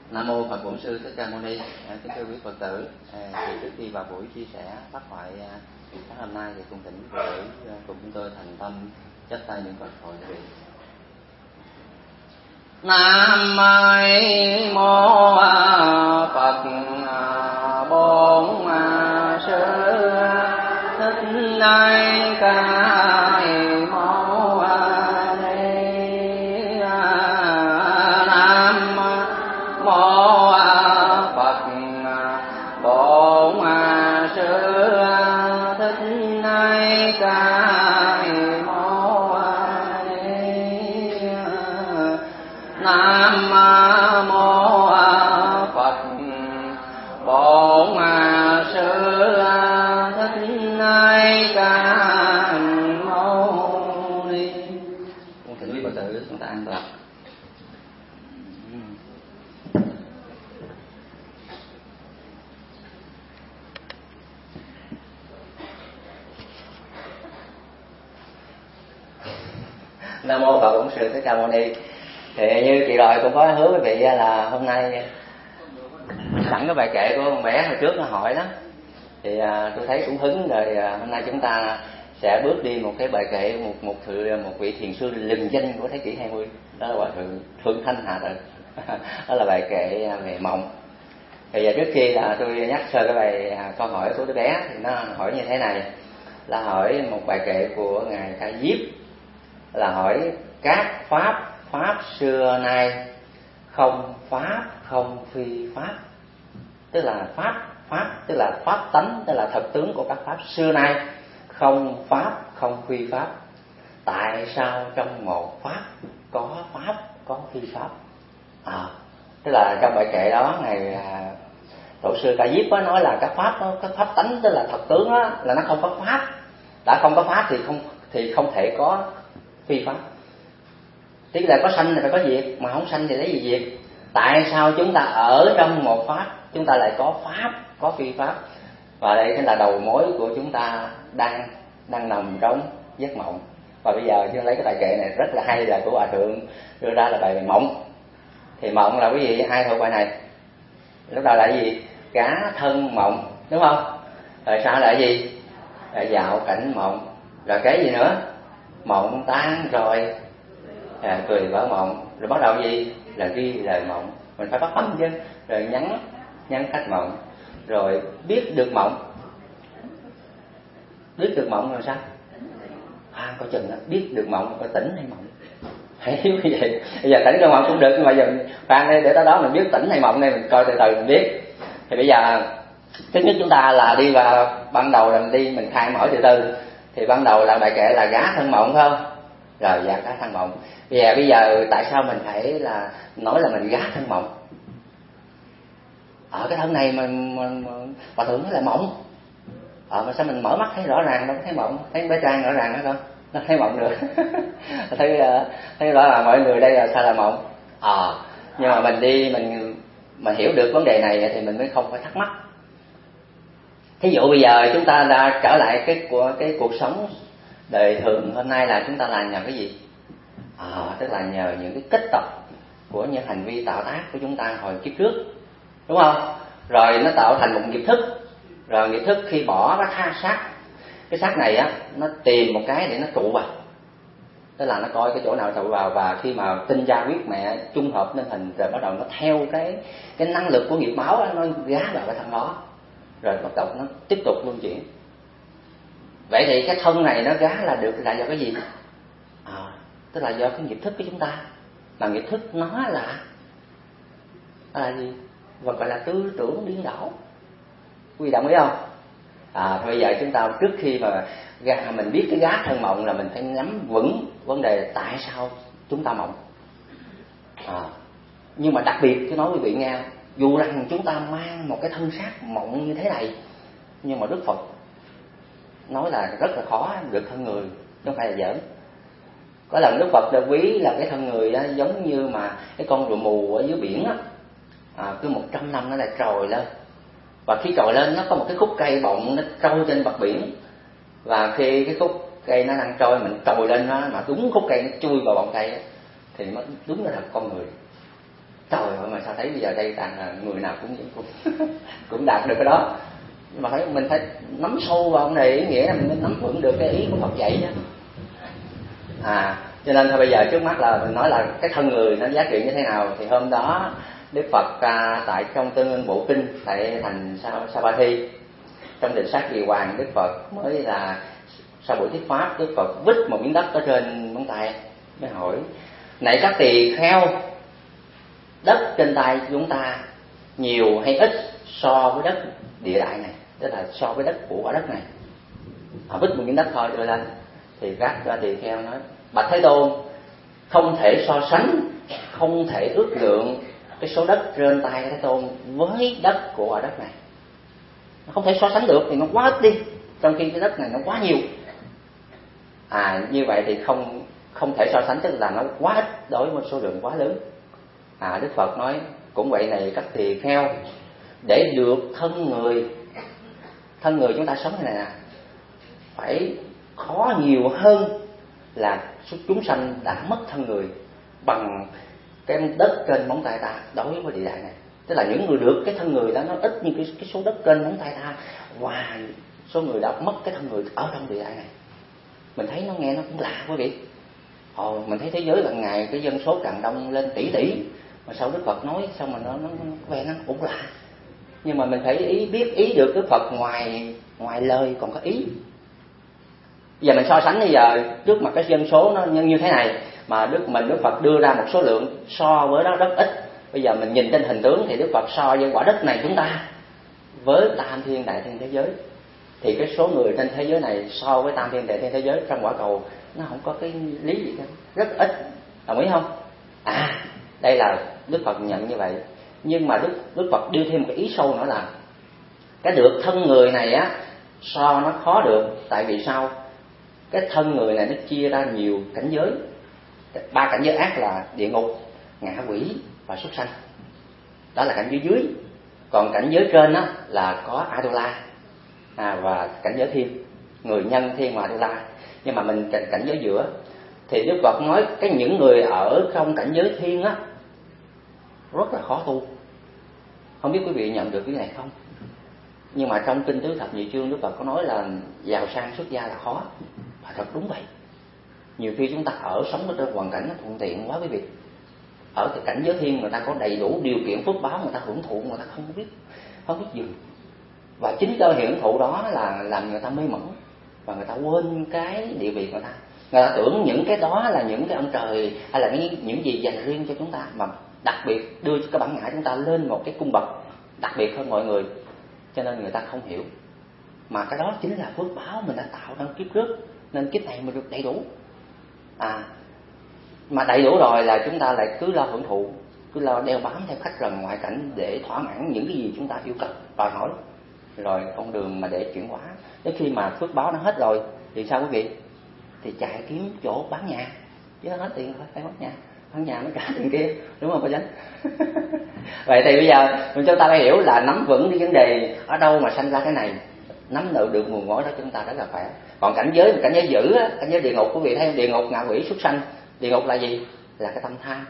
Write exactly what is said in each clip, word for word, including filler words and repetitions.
Nam mô Phật Bổn Sư Thích Ca Mâu Ni. À, kính thưa quý Phật tử, à, thì trước khi vào buổi chia sẻ pháp thoại à, sáng hôm nay thì cung thỉnh quý Phật tử à, cùng chúng tôi thành tâm chắp tay niệm Phật hồi vị. Nam mô Phật Bổn Sư Thích Ca Mâu Ni. Nam mô Phật Bổn Sư Thích Ca Mâu Ni. Nam mô Phật Bổn Sư Thích Ca Mâu Ni. Con thỉnh quý Phật tử chúng ta an toàn. Nam mô Phật Bổn Sư Thích Ca Mâu Ni. Thì như kỳ rồi cũng có hứa quý vị là hôm nay sẵn cái bài kệ của con bé hồi trước nó hỏi đó, thì à, tôi thấy cũng hứng rồi. À, hôm nay chúng ta sẽ bước đi một cái bài kệ một một thự, một vị thiền sư lừng danh của thế kỷ hai mươi, đó là hòa thượng Thượng Thanh Hà Tự. Đó là bài kệ về mộng. Thì giờ trước khi là tôi nhắc sơ cái bài à, câu hỏi của đứa bé thì nó hỏi như thế này, là hỏi một bài kệ của ngài Ca Diếp, là hỏi các pháp pháp xưa nay không pháp không phi pháp, tức là pháp pháp tức là pháp tánh, tức là thực tướng của các pháp xưa nay không pháp không phi pháp. Tại sao trong một pháp có pháp có phi pháp? À, tức là trong bài kệ đó ngài tổ sư Ca Diếp có nói là các pháp đó, các pháp tánh tức là thực tướng đó, là nó không có pháp. Đã không có pháp thì không thì không thể có phi pháp. Tức là có sanh thì phải có diệt, mà không sanh thì lấy gì diệt? Tại sao chúng ta ở trong một pháp chúng ta lại có pháp có phi pháp? Và đây chính là đầu mối của chúng ta đang đang nằm trong giấc mộng. Và bây giờ chúng lấy cái bài kệ này rất là hay, là của hòa thượng đưa ra là bài về mộng. Thì mộng là quý vị ai thuộc bài này? Lúc đầu là cái gì? Cá thân mộng, đúng không? Rồi sau là cái gì? Là dạo cảnh mộng. Rồi cái gì nữa? Mộng tan rồi à, cười vỡ mộng. Rồi bắt đầu gì? Là ghi lời mộng. Mình phải bắt tâm chứ. Rồi nhắn nhắn khách mộng. Rồi biết được mộng. Biết được mộng là sao? À, coi chừng đó, biết được mộng coi tỉnh hay mộng. Hãy hiểu như vậy. Bây giờ tỉnh cơn mộng cũng được, nhưng mà giờ khoan đây, để tới đó mình biết tỉnh hay mộng đây, mình coi từ từ mình biết. Thì bây giờ thứ nhất chúng ta là đi vào ban đầu là mình đi mình khai mở từ từ. Thì ban đầu là bài kệ là gá thân mộng phải không? Rồi dạ gá thân mộng. Bây giờ bây giờ tại sao mình phải là nói là mình gá thân mộng? Ở cái thân này mình hòa thượng nói là mộng. Ờ mà sao mình mở mắt thấy rõ ràng đâu có thấy mộng, thấy bé Trang rõ ràng đó con, nó thấy mộng được. thấy thấy rõ là mọi người đây là sao là mộng. Ờ à, nhưng mà mình đi mình mình hiểu được vấn đề này thì mình mới không phải thắc mắc. Thí dụ bây giờ chúng ta đã trở lại cái của cái cuộc sống đời thường hôm nay là chúng ta làm nhờ cái gì? À, tức là nhờ những cái kết tập của những hành vi tạo tác của chúng ta hồi kiếp trước, đúng không? Rồi nó tạo thành một nghiệp thức. Rồi nghiệp thức khi bỏ cái tha xác, cái xác này á, nó tìm một cái để nó trụ vào, tức là nó coi cái chỗ nào trụ vào, và khi mà tinh gia huyết mẹ trung hợp nên hình, rồi bắt đầu nó theo cái cái năng lực của nghiệp báo á, nó gá vào cái thân đó, rồi bắt đầu nó tiếp tục luân chuyển. Vậy thì cái thân này nó gá là được là do cái gì? À, tức là do cái nghiệp thức của chúng ta. Mà nghiệp thức nó là là gì? Và gọi là tư tưởng điên đảo. Quý vị đồng ý không? À, bây giờ chúng ta trước khi mà mình biết cái gá thân mộng là mình phải nắm vững vấn đề là tại sao chúng ta mộng. À, nhưng mà đặc biệt tôi nói quý vị nghe, dù rằng chúng ta mang một cái thân xác mộng như thế này, nhưng mà Đức Phật nói là rất là khó được thân người, chứ không phải là giỡn. Có lần Đức Phật đã ví là cái thân người đó, giống như mà cái con rùa mù ở dưới biển á, à, cứ một trăm năm nó lại trồi lên, và khi trồi lên nó có một cái khúc cây bọng nó trôi trên mặt biển, và khi cái khúc cây nó đang trôi mình trồi lên nó, mà đúng khúc cây nó chui vào bọng cây thì nó đúng là thật con người. Trời ơi, mà sao thấy bây giờ đây toàn là người nào cũng cũng cũng đạt được cái đó. Nhưng mà phải mình phải nắm sâu vào này, ý nghĩa là mình mới nắm vững được cái ý của Phật dạy đó. À, cho nên thôi bây giờ trước mắt là mình nói là cái thân người nó giá trị như thế nào. Thì hôm đó Đức Phật à, tại trong Tương Ưng Bộ Kinh tại thành Savatthi, trong định sát Kỳ Hoàng, Đức Phật mới là sau buổi thuyết pháp, Đức Phật vứt một miếng đất ở trên ngón tay, mới hỏi: này các tỳ kheo, đất trên tay chúng ta nhiều hay ít so với đất địa đại này, tức là so với đất của quả đất này? Họ vứt một miếng đất thôi đưa lên. Thì các tỳ kheo nói: bạch Thế Tôn, không thể so sánh, không thể ước lượng cái số đất trên tay Thế Tôn với đất của quả đất này. Không thể so sánh được, thì nó quá ít đi, trong khi cái đất này nó quá nhiều. À, như vậy thì không không thể so sánh, tức là nó quá ít đối với số lượng quá lớn. À, Đức Phật nói cũng vậy này các tỳ kheo, để được thân người, thân người chúng ta sống thế này nè, phải khó nhiều hơn là chúng sanh đã mất thân người bằng cái đất trên móng tay ta đối với địa đại này. Tức là những người được cái thân người đó nó ít như cái, cái số đất trên móng tay ta và số người đã mất cái thân người ở trong địa đại này. Mình thấy nó nghe nó cũng lạ quý vị. Ồ, mình thấy thế giới lần ngày cái dân số càng đông lên tỷ tỷ, mà sau Đức Phật nói xong mà nó nó quen nó cũng lạ. Nhưng mà mình phải ý biết ý được Đức Phật ngoài ngoài lời còn có ý. Giờ mình so sánh bây giờ trước mặt cái dân số nó như thế này mà Đức mình Đức Phật đưa ra một số lượng so với đó rất ít. Bây giờ mình nhìn trên hình tướng thì Đức Phật so với quả đất này chúng ta với tam thiên đại thiên thế giới, thì cái số người trên thế giới này so với tam thiên đại thiên thế giới trong quả cầu nó không có cái lý gì cả, rất ít. Đồng ý không? À, đây là Đức Phật nhận như vậy. Nhưng mà Đức Đức Phật đưa thêm một cái ý sâu nữa là cái được thân người này á so nó khó được. Tại vì sao? Cái thân người này nó chia ra nhiều cảnh giới. Ba cảnh giới ác là địa ngục, ngạ quỷ và súc sanh. Đó là cảnh giới dưới. Còn cảnh giới trên á là có Atula à, và cảnh giới thiên, người nhân thiên và Atula. Nhưng mà mình cảnh, cảnh giới giữa thì Đức Phật nói cái những người ở trong cảnh giới thiên á rất là khó tu. Không biết quý vị nhận được cái này không? Nhưng mà trong kinh Tứ Thập Nhị Chương Đức Phật có nói là giàu sang xuất gia là khó. Và thật đúng vậy. Nhiều khi chúng ta ở sống ở trong hoàn cảnh nó thuận tiện quá quý vị. Ở cái cảnh giới thiên người ta có đầy đủ điều kiện phước báo, người ta hưởng thụ, người ta không biết không biết dừng. Và chính cái hưởng thụ đó là làm người ta mê mẩn và người ta quên cái địa vị người ta. Người ta tưởng những cái đó là những cái ông trời hay là những, những gì dành riêng cho chúng ta, mà đặc biệt đưa cái bản ngã chúng ta lên một cái cung bậc đặc biệt hơn mọi người. Cho nên người ta không hiểu. Mà cái đó chính là phước báo mình đã tạo trong kiếp trước, nên kiếp này mình được đầy đủ. À, mà đầy đủ rồi là chúng ta lại cứ lo hưởng thụ, cứ lo đeo bám theo khách trần ngoại cảnh để thỏa mãn những cái gì chúng ta yêu cầu đòi hỏi. Rồi con đường mà để chuyển hóa, đến khi mà phước báo nó hết rồi thì sao quý vị? Thì chạy kiếm chỗ bán nhà, chứ hết tiền thôi phải bán nhà, bán nhà mới trả tiền kia, đúng không cô Chánh? Vậy thì bây giờ chúng ta phải hiểu là nắm vững cái vấn đề ở đâu mà sanh ra cái này, nắm được được nguồn gốc đó chúng ta rất là khỏe. Còn cảnh giới cảnh giới dữ á, cảnh giới địa ngục quý vị thấy, địa ngục ngạ quỷ súc sanh. Địa ngục là gì? Là cái tâm tham,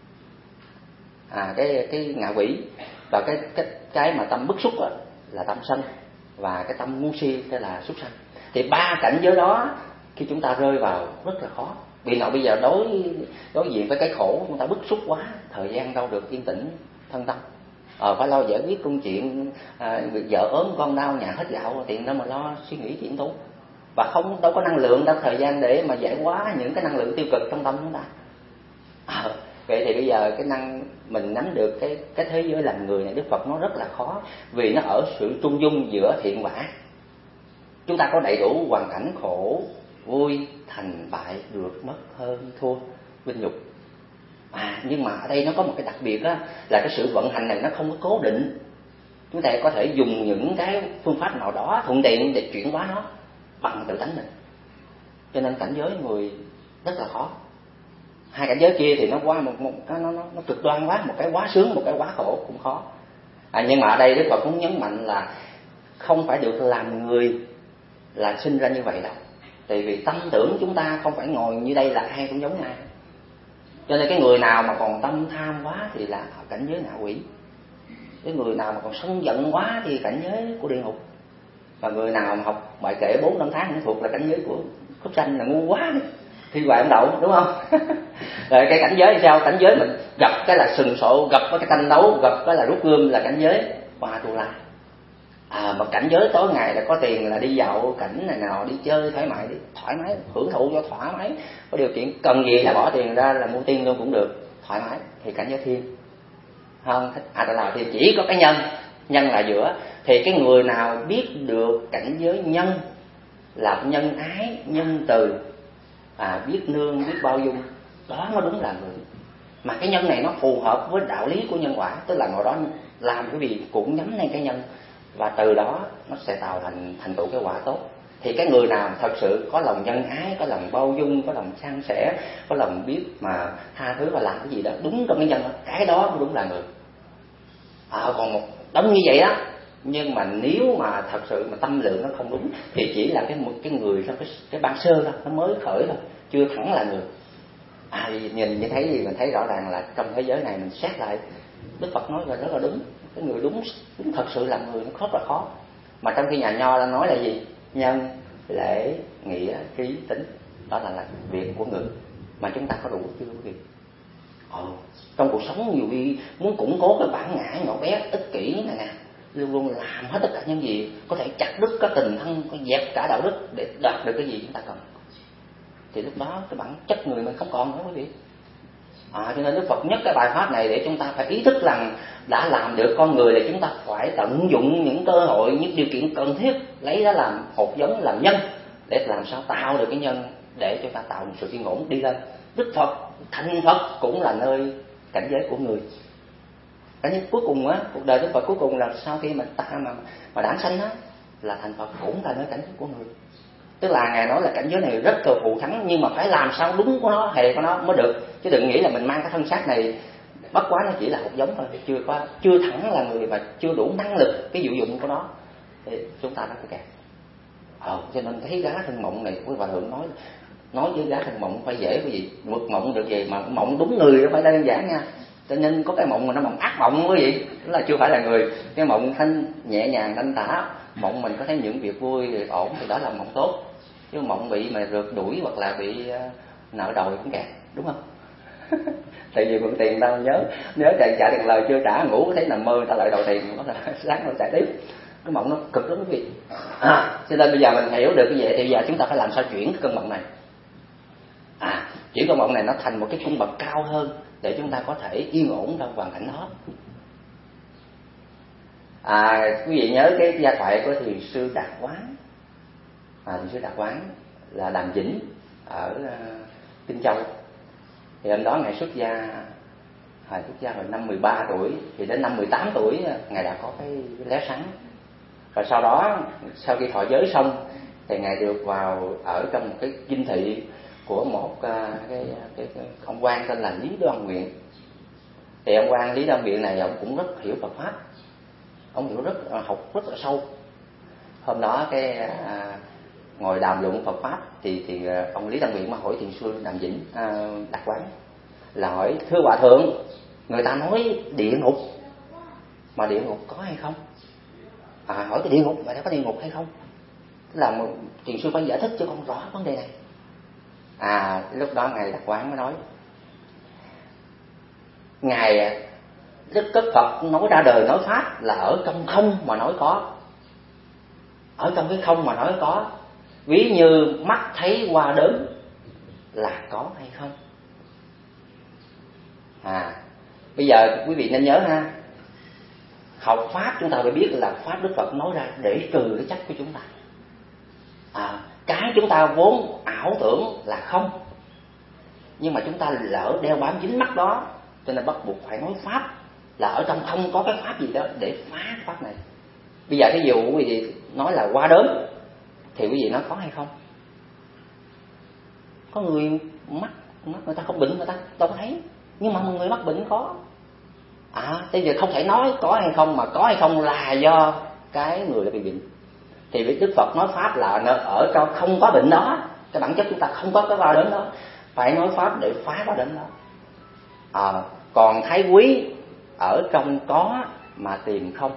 à cái cái ngạ quỷ, và cái cái cái mà tâm bức xúc á, là tâm sân, và cái tâm ngu si tức là súc sanh. Thì ba cảnh giới đó khi chúng ta rơi vào rất là khó. Vì nào bây giờ đối đối diện với cái khổ, chúng ta bức xúc quá, thời gian đâu được yên tĩnh thân tâm. Ờ, phải lo giải quyết công chuyện, à, vợ ốm con đau nhà hết gạo, tiền đâu mà lo suy nghĩ chuyện tu. Và không đâu có năng lượng, đâu thời gian để mà giải hóa những cái năng lượng tiêu cực trong tâm chúng ta. À, vậy thì bây giờ cái năng mình nắm được cái cái thế giới làm người này, Đức Phật nó rất là khó, vì nó ở sự trung dung giữa thiện và ác. Chúng ta có đầy đủ hoàn cảnh khổ, vui, thành bại, được mất, hơn, thua, vinh nhục. À, nhưng mà ở đây nó có một cái đặc biệt á, là cái sự vận hành này nó không có cố định. Chúng ta có thể dùng những cái phương pháp nào đó thuận tiện để chuyển hóa nó bằng tự tánh mình. Cho nên cảnh giới người rất là khó. Hai cảnh giới kia thì nó qua một, một cái nó, nó nó cực đoan quá, một cái quá sướng, một cái quá khổ cũng khó. À, nhưng mà ở đây Đức Phật cũng nhấn mạnh là không phải được làm người là sinh ra như vậy đâu. Tại vì tâm tưởng chúng ta không phải ngồi như đây là ai cũng giống ai. Cho nên cái người nào mà còn tâm tham quá thì là cảnh giới ngạ quỷ. Cái người nào mà còn sân giận quá thì cảnh giới của địa ngục. Và người nào mà học bài kệ bốn năm tháng cũng thuộc là cảnh giới của súc sanh, là ngu quá đi. Thi hoài ông đậu, đúng không? Rồi cái cảnh giới thì sao? Cảnh giới mình gặp cái là sừng sộ, gặp cái tranh đấu, gặp cái là rút gươm, là cảnh giới Hoa Tu La. À, mà cảnh giới tối ngày là có tiền là đi dạo cảnh này nào, đi chơi thoải mái, đi thoải mái, hưởng thụ cho thoải mái, có điều kiện cần gì là bỏ tiền ra là mua tiên luôn cũng được, thoải mái. Thì cảnh giới thiên không, à là thì chỉ có cái nhân, nhân là giữa. Thì cái người nào biết được cảnh giới nhân là nhân ái, nhân từ, à, biết nương, biết bao dung, đó mới đúng là người. Mà cái nhân này nó phù hợp với đạo lý của nhân quả, tức là ngồi đó làm cái gì cũng nhắm lên cái nhân, và từ đó nó sẽ tạo thành thành tựu cái quả tốt. Thì cái người nào thật sự có lòng nhân ái, có lòng bao dung, có lòng san sẻ, có lòng biết mà tha thứ và làm cái gì đó đúng trong cái nhân đó, cái đó mới đúng là người. À, còn một đống như vậy đó, nhưng mà nếu mà thật sự mà tâm lượng nó không đúng thì chỉ là cái một cái người trong cái cái ban sơ thôi, nó mới khởi thôi, chưa hẳn là người. À, nhìn như thấy gì mình thấy rõ ràng là trong thế giới này mình xét lại, Đức Phật nói là rất là đúng. Cái người đúng đúng thật sự là người nó rất là khó. Mà trong khi nhà Nho đã nói là gì? Nhân, lễ, nghĩa, trí, tính, đó là, là việc của người. Mà chúng ta có đủ chưa quý vị? Ờ, trong cuộc sống nhiều khi muốn củng cố cái bản ngã nhỏ bé ích kỷ này nè, luôn luôn làm hết tất cả những gì có thể chặt đứt cái tình thân, có dẹp cả đạo đức để đạt được cái gì chúng ta cần, thì lúc đó cái bản chất người mình không còn nữa quý vị. À, cho nên Đức Phật nhắc cái bài pháp này để chúng ta phải ý thức rằng đã làm được con người là chúng ta phải tận dụng những cơ hội, những điều kiện cần thiết, lấy đó làm hột giống, làm nhân, để làm sao tạo được cái nhân để chúng ta tạo một sự yên ổn đi lên. Đức Phật thành Phật cũng là nơi cảnh giới của người. Cảnh giới cuối cùng á, cuộc đời Đức Phật cuối cùng là sau khi mà ta mà mà đản sanh á, là thành Phật cũng là nơi cảnh giới của người. Tức là Ngài nói là cảnh giới này rất cầu thù thắng, nhưng mà phải làm sao đúng của nó, hề của nó mới được. Chứ đừng nghĩ là mình mang cái thân xác này bất quá nó chỉ là hột giống thôi, chưa có chưa thẳng là người và chưa đủ năng lực cái diệu dụng của nó thì chúng ta nó phải kẹt. Ờ, cho nên thấy gá thân mộng này quý Hòa Thượng nói nói với gá thân mộng phải dễ cái gì, mực mộng được gì mà mộng đúng người nó phải đơn giản nha. Cho nên có cái mộng mà nó mộng ác mộng quý vị, đó là chưa phải là người. Cái mộng thanh nhẹ nhàng thanh thả, mộng mình có thấy những việc vui ổn thì đó là mộng tốt. Chứ mộng bị mà rượt đuổi hoặc là bị nợ đòi cũng kẹt, đúng không? Tại vì mượn tiền tao nhớ nhớ chạy trả tiền lời chưa trả, ngủ có thấy nằm mơ ta lại đòi tiền, nó là sáng nó chạy tiếp. Cái mộng nó cực lắm quý vị. À, cho nên bây giờ mình hiểu được cái vậy thì bây giờ chúng ta phải làm sao chuyển cái cơn mộng này. À, chuyển cơn mộng này nó thành một cái cung bậc cao hơn để chúng ta có thể yên ổn trong hoàn cảnh đó. À, quý vị nhớ cái gia thoại của thiền sư Đạt Quán. À, thiền sư Đạt Quán là Đàm Vĩnh ở uh, Kinh Châu. Thì hôm đó ngài xuất gia, hồi xuất gia hồi năm mười ba tuổi, thì đến năm mười tám tuổi ngài đã có cái lé sáng. Và sau đó sau khi thọ giới xong thì ngài được vào ở trong một cái dinh thị của một uh, cái, cái, cái ông quan tên là Lý Đoan Nguyện. Thì ông quan Lý Đoan Nguyện này ông cũng rất hiểu Phật pháp, ông hiểu rất học rất là sâu. Hôm đó cái à, ngồi đàm luận Phật pháp thì thì ông Lý Đoan Nguyện mà hỏi thiền sư Đàm Vĩnh à, Đạt Quán là hỏi: thưa hòa thượng, người ta nói địa ngục mà địa ngục có hay không? À, hỏi cái địa ngục mà có địa ngục hay không? Là một thiền sư phải giải thích cho con rõ vấn đề này. À, lúc đó ngài Đạt Quán mới nói: ngài Đức Tất Phật nói ra đời nói pháp là ở trong không mà nói có, ở trong cái không mà nói có. Ví như mắt thấy hoa đớn là có hay không? À, bây giờ quý vị nên nhớ ha, học pháp chúng ta phải biết là pháp Đức Phật nói ra để trừ cái chấp của chúng ta. À, cái chúng ta vốn ảo tưởng là không, nhưng mà chúng ta lỡ đeo bám dính mắt đó, cho nên bắt buộc phải nói pháp là ở trong không có cái pháp gì đó để phá pháp này. Bây giờ cái dụ quý vị nói là hoa đớn thì quý vị nói có hay không? Có người mắt mắt người ta không bệnh, người ta đâu có thấy, nhưng mà người mắc bệnh có. À, bây giờ không thể nói có hay không, mà có hay không là do cái người đã bị bệnh. Thì Đức Phật nói pháp là ở trong không có bệnh đó, cái bản chất chúng ta không có cái hoa đớn đó, phải nói pháp để phá hoa đớn đó. À, còn thái quý ở trong có mà tìm không,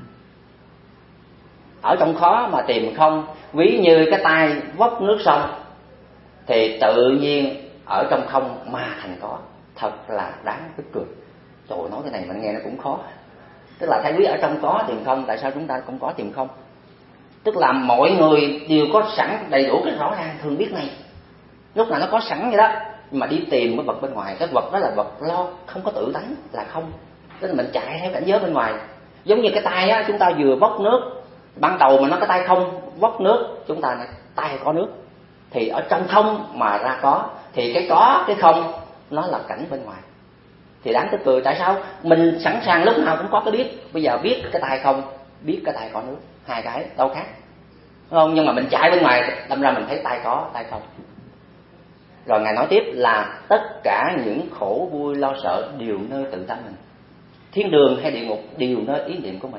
ở trong khó mà tìm không. Ví như cái tay vốc nước sông thì tự nhiên ở trong không mà thành có, thật là đáng tức cười. Trời, nói cái này mình nghe nó cũng khó. Tức là thái quý ở trong có tìm không, tại sao chúng ta cũng có tìm không? Tức là mọi người đều có sẵn đầy đủ cái rõ ràng thường biết này, lúc nào nó có sẵn vậy đó, nhưng mà đi tìm cái vật bên ngoài, cái vật đó là vật lo không có tự tánh, là không. Tức là mình chạy theo cảnh giới bên ngoài. Giống như cái tay á, chúng ta vừa vốc nước, ban đầu mà nó cái tay không vốc nước, chúng ta này tay có nước, thì ở trong không mà ra có, thì cái có cái không nó là cảnh bên ngoài. Thì đáng tức cười, tại sao mình sẵn sàng lúc nào cũng có cái biết, bây giờ biết cái tay không, biết cái tay có nước, hai cái đâu khác, đúng không? Nhưng mà mình chạy bên ngoài, đâm ra mình thấy tay có tay không. Rồi Ngài nói tiếp là tất cả những khổ vui lo sợ đều nơi tự tâm mình, thiên đường hay địa ngục đều nơi ý niệm của mình.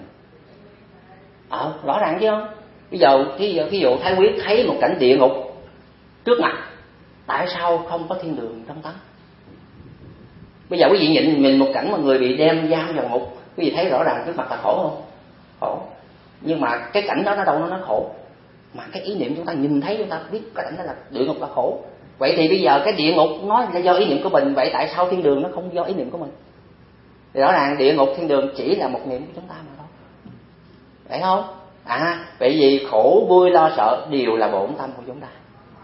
Ờ, rõ ràng chứ không? Bây giờ ví dụ Thái Quý thấy một cảnh địa ngục trước mặt, tại sao không có thiên đường trong tâm? Bây giờ quý vị nhìn mình một cảnh mà người bị đem giam vào ngục, quý vị thấy rõ ràng trước mặt là khổ không? Khổ. Nhưng mà cái cảnh đó nó đâu nó nó khổ, mà cái ý niệm chúng ta nhìn thấy, chúng ta biết cái cảnh đó là địa ngục là khổ. Vậy thì bây giờ cái địa ngục nó là do ý niệm của mình, vậy tại sao thiên đường nó không do ý niệm của mình? Thì rõ ràng địa ngục thiên đường chỉ là một niệm của chúng ta mà thôi, phải không? À, vậy vì khổ vui lo sợ đều là bổn tâm của chúng ta.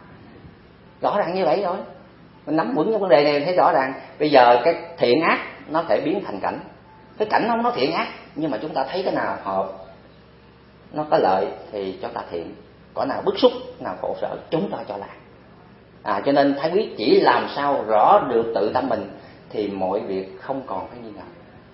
Rõ ràng như vậy rồi, mình nắm vững cái vấn đề này thấy rõ ràng. Bây giờ cái thiện ác nó thể biến thành cảnh, cái cảnh nó nó thiện ác, nhưng mà chúng ta thấy cái nào hợp, nó có lợi thì cho ta thiện, có nào bức xúc, nào khổ sở, chúng ta cho làm. À, cho nên Thái Quý chỉ làm sao rõ được tự tâm mình thì mọi việc không còn phải nghi ngờ.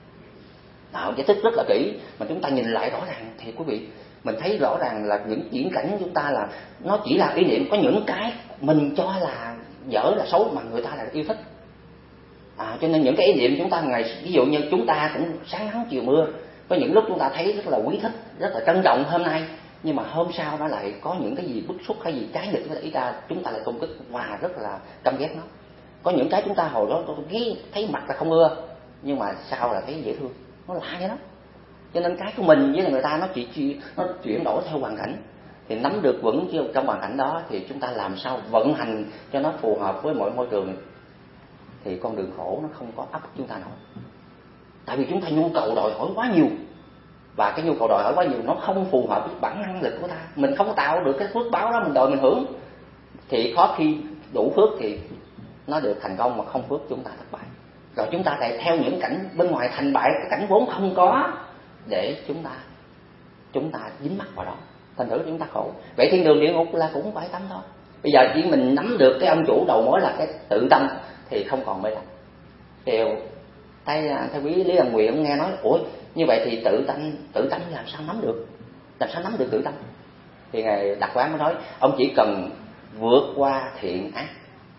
Đạo giải thích rất là kỹ, mà chúng ta nhìn lại rõ ràng thì quý vị, mình thấy rõ ràng là những diễn cảnh của chúng ta là nó chỉ là ý niệm. Có những cái mình cho là dở là xấu mà người ta là yêu thích. À, cho nên những cái ý niệm chúng ta ngày, ví dụ như chúng ta cũng sáng nắng chiều mưa, có những lúc chúng ta thấy rất là quý thích, rất là trân trọng hôm nay, nhưng mà hôm sau nó lại có những cái gì bức xúc hay gì trái nghịch với ý ta, chúng ta lại công kích và rất là căm ghét nó. Có những cái chúng ta hồi đó tôi ghét, thấy mặt là không ưa, nhưng mà sau là thấy dễ thương, nó lạ vậy đó. Cho nên cái của mình với người ta nó chỉ nó chuyển đổi theo hoàn cảnh, thì nắm được vững trong hoàn cảnh đó thì chúng ta làm sao vận hành cho nó phù hợp với mọi môi trường, thì con đường khổ nó không có ấp chúng ta nổi. Tại vì chúng ta nhu cầu đòi hỏi quá nhiều, và cái nhu cầu đòi hỏi quá nhiều nó không phù hợp với bản năng lực của ta. Mình không tạo được cái phước báo đó mình đòi mình hưởng, thì khó khi đủ phước thì nó được thành công, mà không phước chúng ta thất bại. Rồi chúng ta lại theo những cảnh bên ngoài thành bại cái cảnh vốn không có, để chúng ta chúng ta dính mắc vào đó, thành thử chúng ta khổ. Vậy thiên đường địa ngục là cũng phải tâm thôi. Bây giờ chỉ mình nắm được cái ông chủ đầu mối là cái tự tâm thì không còn mê lầm. Thì Thái Thái Quý Lý Ân Nguyện nghe nói, ủa như vậy thì tự tâm tự tâm làm sao nắm được, làm sao nắm được tự tâm? Thì Ngài Đạt Quán mới nói, ông chỉ cần vượt qua thiện ác,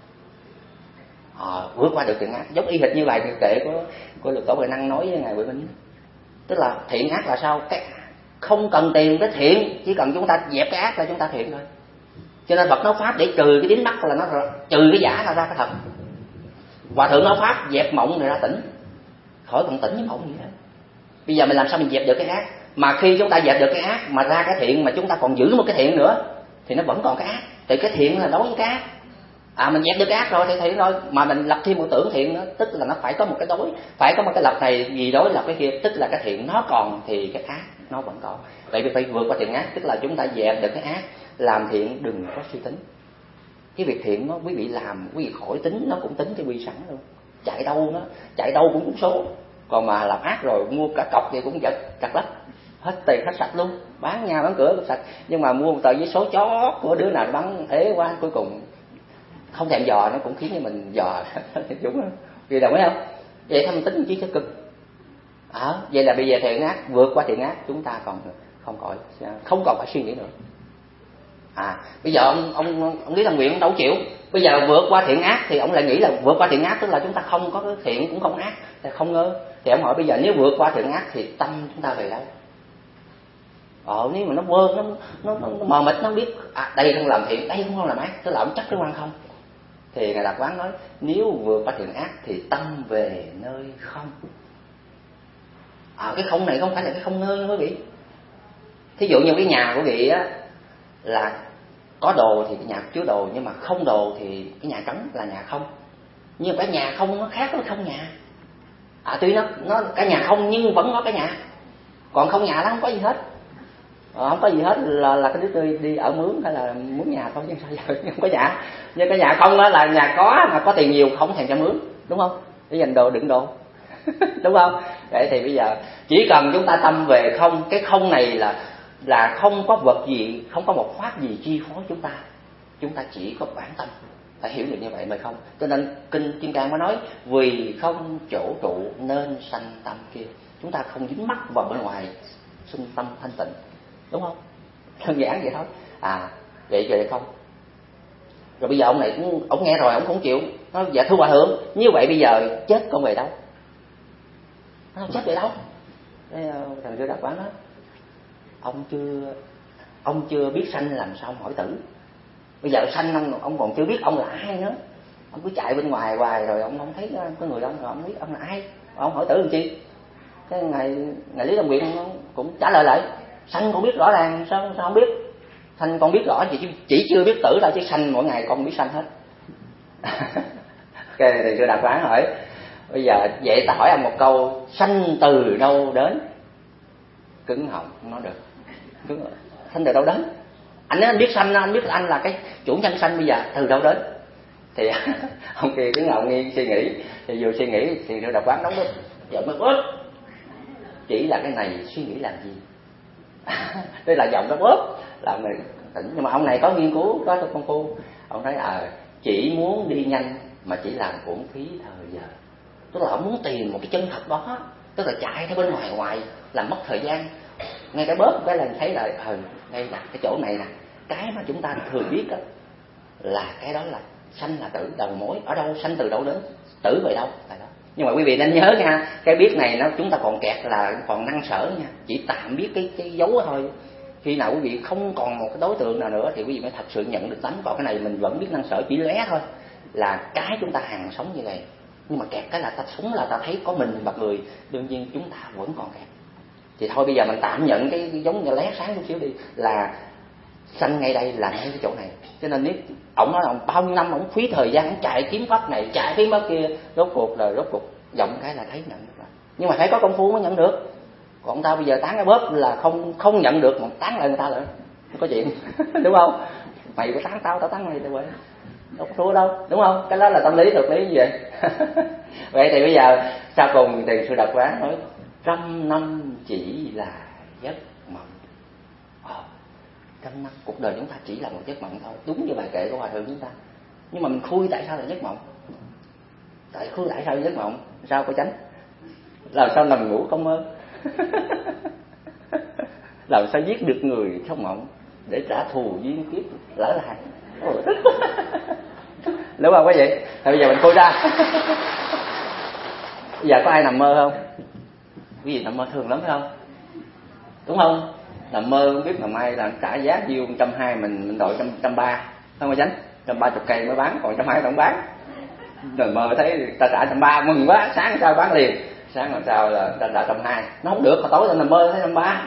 à, vượt qua được thiện ác, giống y hệt như bài kệ của của Lực Tổ Huệ Năng nói với Ngài Huệ Minh. Tức là thiện ác là sao? Cái không cần tìm cái thiện, chỉ cần chúng ta dẹp cái ác là chúng ta thiện thôi. Cho nên Phật nói pháp để trừ cái dính mắc là nó trừ cái giả là ra cái thật. Hòa thượng nói pháp dẹp mộng rồi ra tỉnh, khỏi cần tỉnh với mộng gì hết. Bây giờ mình làm sao mình dẹp được cái ác? Mà khi chúng ta dẹp được cái ác mà ra cái thiện, mà chúng ta còn giữ một cái thiện nữa thì nó vẫn còn cái ác. Thì cái thiện là đối với cái ác. À, mình dẹp được cái ác rồi thì thiện rồi, mà mình lập thêm một tưởng thiện nữa, tức là nó phải có một cái đối, phải có một cái lập này gì đối lập cái kia, tức là cái thiện nó còn thì cái ác nó vẫn còn. Vậy vì phải vượt qua thiện ác, tức là chúng ta dẹp được cái ác, làm thiện đừng có suy tính. Cái việc thiện nó quý vị làm, quý vị khỏi tính, nó cũng tính cái quy sẵn luôn. Chạy đâu nó, chạy đâu cũng trúng số. Còn mà làm ác rồi mua cả cọc thì cũng giật chặt lách, hết tiền hết sạch luôn, bán nhà bán cửa cũng sạch. Nhưng mà mua một tờ giấy số chó của đứa nào bắn ế quá, cuối cùng không thèm dò, nó cũng khiến cho mình dò đúng không? Vì đồng ý không? Vậy thâm tính chỉ thức cực. À, vậy là bây giờ thiện ác, vượt qua thiện ác chúng ta còn không còn không còn phải suy nghĩ nữa. À, bây giờ ông ông ông Lý Ân Nguyện đâu chịu. Bây giờ vượt qua thiện ác thì ông lại nghĩ là vượt qua thiện ác tức là chúng ta không có cái thiện cũng không ác, thì không ngơ. Thì ông hỏi bây giờ nếu vượt qua thiện ác thì tâm chúng ta về đâu? Ờ, nếu mà nó vơ, nó nó, nó, nó mờ mịt, nó biết à, đây không làm thiện, đây không làm ác, tức là ông chắc cái quan không. Thì Ngài Đạt Quán nói nếu vừa phát hiện ác thì tâm về nơi không. À, cái không này không phải là cái không nơi quý vị. Thí dụ như cái nhà của vị á là có đồ thì cái nhà chứa đồ, nhưng mà không đồ thì cái nhà trống là nhà không. Nhưng cái nhà không nó khác với không nhà. À, tuy nó nó cả nhà không nhưng vẫn có cái nhà. Còn không nhà nó không có gì hết. À, không có gì hết là là cái đứa đi, đi ở mướn hay là mướn nhà không chứ sao giờ không có nhà. Nhưng cái nhà không đó là nhà có mà có tiền nhiều không thèm cho mướn, đúng không? Để dành đồ đựng đồ. Đúng không? Vậy thì bây giờ chỉ cần chúng ta tâm về không, cái không này là là không có vật gì, không có một pháp gì chi phối chúng ta. Chúng ta chỉ có bản tâm. Phải hiểu được như vậy mới không. Cho nên kinh Kim Cang mới nói vì không chỗ trụ nên sanh tâm kia. Chúng ta không dính mắc vào bên ngoài, sinh tâm thanh tịnh, đúng không? Đơn giản vậy thôi. À, vậy vậy không. Rồi bây giờ ông này cũng ông nghe rồi ông cũng chịu. Nói dạ thưa hòa thượng, như vậy bây giờ chết con về đâu? Nó chết về đâu? Thế thằng Sư Đạt Quán nói ông chưa ông chưa biết sanh làm sao hỏi tử. Bây giờ sanh ông, ông còn chưa biết ông là ai nữa. Ông cứ chạy bên ngoài hoài rồi ông không thấy cái người đó, rồi ông biết ông là ai. Ông hỏi tử làm chi? Cái ngày ngày Lý Tâm Nguyện cũng trả lời lại, sanh con biết rõ ràng, sao sao không biết? Sanh con biết rõ chỉ chỉ chưa biết tử thôi, chứ sanh mỗi ngày con biết sanh hết. Cái thì Sư Đạt Quán hỏi bây giờ vậy ta hỏi ông một câu, sanh từ đâu đến? Cứng họng không nói được. Cứng, sanh từ đâu đến? Anh nói anh biết sanh, anh biết anh là cái chủ nhân sanh, bây giờ từ đâu đến? Thì ông kia cứng họng nghi suy nghĩ, thì vừa suy nghĩ thì Sư Đạt Quán đóng bếp giọng nó bớt, chỉ là cái này suy nghĩ làm gì? Đây là giọng nó bớt làm mình tỉnh. Nhưng mà ông này có nghiên cứu, có công phu. Ông nói à, chỉ muốn đi nhanh mà chỉ làm uổng phí thời giờ. Tức là ông muốn tìm một cái chân thật đó, tức là chạy theo bên ngoài ngoài làm mất thời gian. Ngay cái bóp cái lần thấy là ừ, đây là cái chỗ này nè, cái mà chúng ta thường biết đó là cái đó là sanh là tử, đầu mối ở đâu, sanh từ đâu đến, tử về đâu là đó. Nhưng mà quý vị nên nhớ nha, cái biết này nó chúng ta còn kẹt là còn năng sở nha, chỉ tạm biết cái cái dấu thôi. Khi nào quý vị không còn một cái đối tượng nào nữa thì quý vị mới thật sự nhận được tánh. Còn cái này mình vẫn biết năng sở chỉ lóe thôi, là cái chúng ta hàng sống như vậy. Nhưng mà kẹt cái là ta sống là ta thấy có mình và người, đương nhiên chúng ta vẫn còn kẹt. Thì thôi bây giờ mình tạm nhận cái, cái giống như lé sáng chút xíu đi, là sanh ngay đây là ngay cái chỗ này. Cho nên nếu ổng nói ông bao nhiêu năm ổng phí thời gian, ổng chạy kiếm pháp này, chạy kiếm pháp kia, rốt cuộc là rốt cuộc giọng cái là thấy nhận được rồi. Nhưng mà phải có công phu mới nhận được. Còn tao bây giờ tán cái bóp là không không nhận được, mà tán lại người ta nữa, không có chuyện. Đúng không? Mày có tán tao, tao tán mày, tao quên, đâu có thua đâu, đúng không? Cái đó là tâm lý, thực lý như vậy. Vậy thì bây giờ sau cùng thì Sư Đạt Quán nói trăm năm chỉ là giấc mộng. Ờ, trăm năm cuộc đời chúng ta chỉ là một giấc mộng thôi, đúng như bài kệ của hòa thượng chúng ta. Nhưng mà mình khui tại sao là giấc mộng? Tại khui tại sao là giấc mộng? Sao có tránh? Làm sao nằm ngủ không mơ? Làm sao giết được người trong mộng để trả thù duyên kiếp lỡ lại? Đúng không quý vị? Thì bây giờ mình khui ra. Bây giờ có ai nằm mơ không? Quý vị nằm mơ thường lắm phải không? Đúng không? Nằm mơ không biết ngày mai là trả giá nhiêu, một trăm hai mình mình đổi trăm trăm ba, không có tránh, trăm ba chục cây mới bán, còn trăm hai không bán. Rồi mơ thấy ta trả trăm ba mừng quá, sáng sao bán liền, sáng làm sao là ta trả trăm hai, nó không được, mà tối ta nằm mơ thấy trăm ba.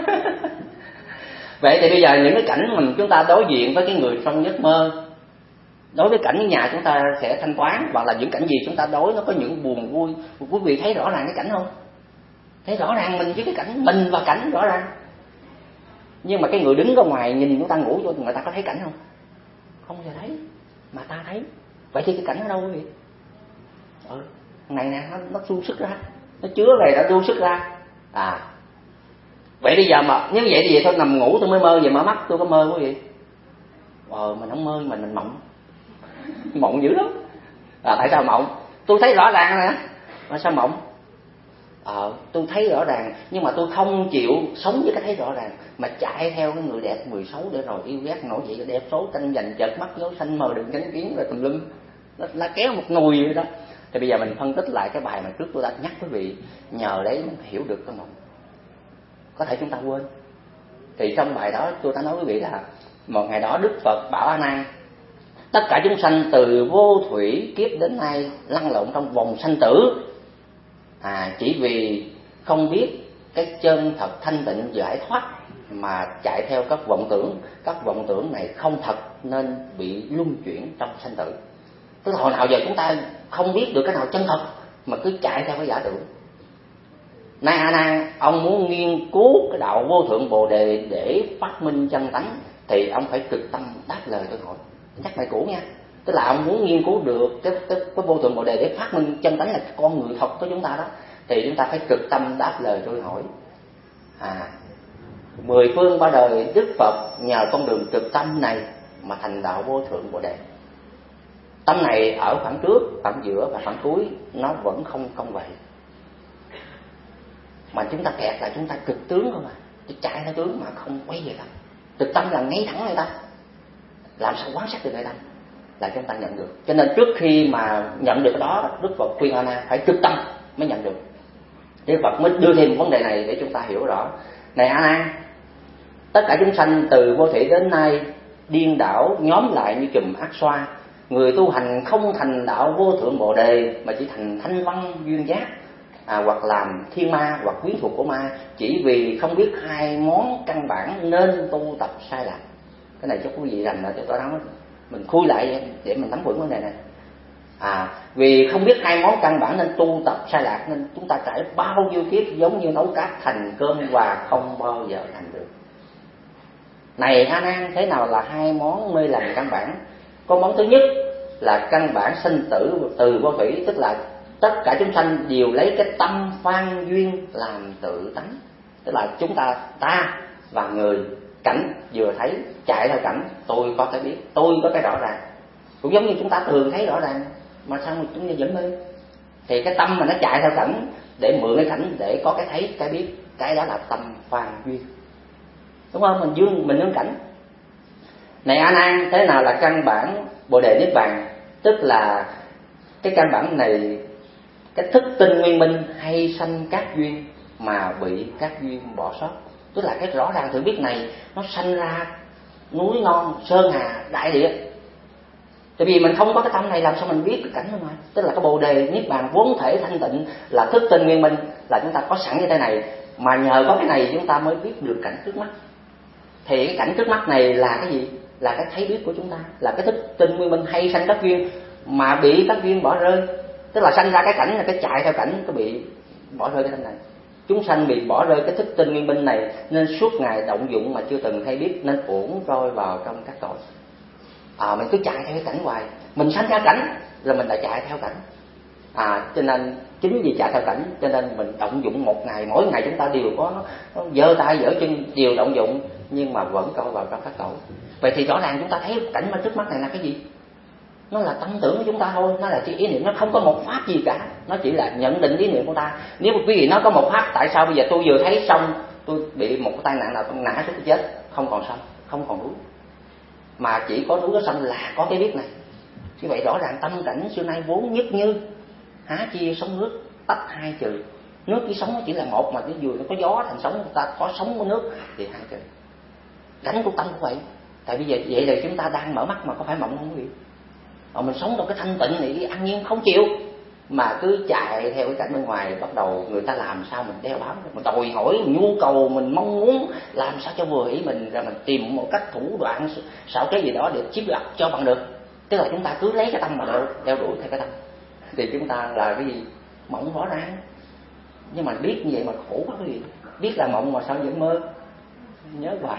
Vậy thì bây giờ những cái cảnh mình chúng ta đối diện với cái người trong giấc mơ, đối với cảnh nhà chúng ta sẽ thanh toán, hoặc là những cảnh gì chúng ta đối nó có những buồn vui, quý vị thấy rõ ràng cái cảnh không? Thấy rõ ràng mình với cái cảnh, mình và cảnh rõ ràng. Nhưng mà cái người đứng ở ngoài nhìn chúng ta ngủ vô, người ta có thấy cảnh không? Không bao giờ thấy, mà ta thấy. Vậy thì cái cảnh ở đâu quý vị? Ừ, này nè, nó, nó du sức ra, nó chứa về, nó du sức ra. À, vậy bây giờ mà nếu vậy thì vậy thôi, nằm ngủ tôi mới mơ, vậy mở mắt tôi có mơ quý vị? Ờ, mình không mơ, mình mình mộng. Mộng dữ lắm. À, tại sao mộng? Tôi thấy rõ ràng nè, mà sao mộng? Ờ, tôi thấy rõ ràng, nhưng mà tôi không chịu sống với cái thấy rõ ràng, mà chạy theo cái người đẹp, người xấu để rồi yêu ghét, nổi dậy đẹp số tranh giành chợt mắt dấu xanh mờ đừng cánh kiến rồi tùm lum, nó là kéo một nùi vậy đó. Thì bây giờ mình phân tích lại cái bài mà trước tôi đã nhắc quý vị, nhờ đấy mình hiểu được cái mộng. Có thể chúng ta quên. Thì trong bài đó tôi đã nói quý vị là một ngày đó Đức Phật bảo A Nan tất cả chúng sanh từ vô thủy kiếp đến nay lăn lộn trong vòng sanh tử, à, chỉ vì không biết cái chân thật thanh tịnh giải thoát mà chạy theo các vọng tưởng. Các vọng tưởng này không thật nên bị luân chuyển trong sanh tử. Tức là hồi nào giờ chúng ta không biết được cái nào chân thật mà cứ chạy theo cái giả tưởng. Nay A Nan, ông muốn nghiên cứu cái đạo vô thượng bồ đề để phát minh chân tánh thì ông phải trực tâm đáp lời tôi hỏi. Nhắc lại cũ nha, tức là ông muốn nghiên cứu được cái, cái, cái vô thượng bồ đề để phát minh chân tánh là con người thật của chúng ta đó, thì chúng ta phải trực tâm đáp lời tôi hỏi. À, mười phương ba đời Đức Phật nhờ con đường trực tâm này mà thành đạo vô thượng bồ đề. Tâm này ở khoảng trước, khoảng giữa và khoảng cuối nó vẫn không công vậy, mà chúng ta kẹt là chúng ta trực tướng không à, chỉ chạy theo tướng mà không quay về tâm. Trực tâm là ngay thẳng nơi tâm, làm sao quán sát được nơi tâm là chúng ta nhận được. Cho nên trước khi mà nhận được cái đó, Đức Phật khuyên A Nan phải trực tâm mới nhận được. Đức Phật mới đưa thêm vấn đề này để chúng ta hiểu rõ. Này A Nan, tất cả chúng sanh từ vô thủy đến nay điên đảo nhóm lại như chùm ác xoa. Người tu hành không thành đạo vô thượng bồ đề mà chỉ thành thanh văn duyên giác, à, hoặc làm thiên ma hoặc quyến thuộc của ma, chỉ vì không biết hai món căn bản nên tu tập sai lạc. Cái này cho quý vị rành là cho tôi nói, mình khui lại để mình nắm vững vấn đề này. À, vì không biết hai món căn bản nên tu tập sai lạc nên chúng ta trải bao nhiêu kiếp giống như nấu cát thành cơm và không bao giờ thành được. Này A Nan, thế nào là hai món mê lầm căn bản? Có món thứ nhất là căn bản sinh tử từ vô thủy, tức là tất cả chúng sanh đều lấy cái tâm phan duyên làm tự tánh. Tức là chúng ta ta và người cảnh vừa thấy chạy theo cảnh, tôi có cái biết, tôi có cái rõ ràng. Cũng giống như chúng ta thường thấy rõ ràng mà sao mà chúng ta vẫn mê. Thì cái tâm mà nó chạy theo cảnh để mượn cái cảnh để có cái thấy cái biết, cái đó là tâm phan duyên, đúng không? Mình dương mình nương cảnh. Này A Nan, thế nào là căn bản bồ đề niết bàn? Tức là cái căn bản này, cái thức tinh nguyên minh hay sanh các duyên mà bị các duyên bỏ sót. Tức là cái rõ ràng tự biết này nó sanh ra núi non sơn hà đại địa. Tại vì mình không có cái tâm này làm sao mình biết cái cảnh bên ngoài. Tức là cái bồ đề niết bàn vốn thể thanh tịnh là thức tinh nguyên minh, là chúng ta có sẵn như thế này, mà nhờ có cái này chúng ta mới biết được cảnh trước mắt. Thì cái cảnh trước mắt này là cái gì? Là cái thấy biết của chúng ta, là cái thức tinh nguyên minh hay sanh các duyên mà bị các duyên bỏ rơi. Tức là sanh ra cái cảnh là cái chạy theo cảnh, cái bị bỏ rơi cái tâm này. Chúng sanh bị bỏ rơi cái thức tinh nguyên minh này nên suốt ngày động dụng mà chưa từng hay biết, nên uổng rơi vào trong các tội. À, mình cứ chạy theo cái cảnh hoài, mình sanh ra cảnh là mình lại chạy theo cảnh. À, cho nên chính vì chạy theo cảnh cho nên mình động dụng một ngày, mỗi ngày chúng ta đều có nó, nó giơ tay giở chân đều động dụng, nhưng mà vẫn trôi vào trong các tội. Vậy thì rõ ràng chúng ta thấy cảnh mà trước mắt này là cái gì? Nó là tâm tưởng của chúng ta thôi, nó là chỉ ý niệm, nó không có một pháp gì cả, nó chỉ là nhận định ý niệm của ta. Nếu mà quý vị nó có một pháp, tại sao bây giờ tôi vừa thấy xong tôi bị một cái tai nạn nào tôi ngã xuống tôi chết, không còn sông, không còn núi, mà chỉ có núi có sông là có cái biết này. Như vậy rõ ràng tâm cảnh xưa nay vốn nhất như há chia sóng nước tách hai trừ. Nước với sóng nó chỉ là một, mà cái vừa nó có gió thành sóng, người ta có sóng có nước thì hai trừ. Cảnh của tâm cũng vậy. Tại bây giờ vậy là chúng ta đang mở mắt mà có phải mộng không quý vị? Ờ, mình sống trong cái thanh tịnh này an nhiên không chịu, mà cứ chạy theo cái cảnh bên ngoài, bắt đầu người ta làm sao mình đeo bám, mình đòi hỏi, mình nhu cầu, mình mong muốn làm sao cho vừa ý mình, rồi mình tìm một cách thủ đoạn xảo kế gì đó để chiếm đoạt cho bằng được. Tức là chúng ta cứ lấy cái tâm mà đeo, đeo đuổi theo cái tâm, thì chúng ta là cái gì? Mộng rõ ràng. Nhưng mà biết như vậy mà khổ quá cái gì? Biết là mộng mà sao vẫn mơ, nhớ hoài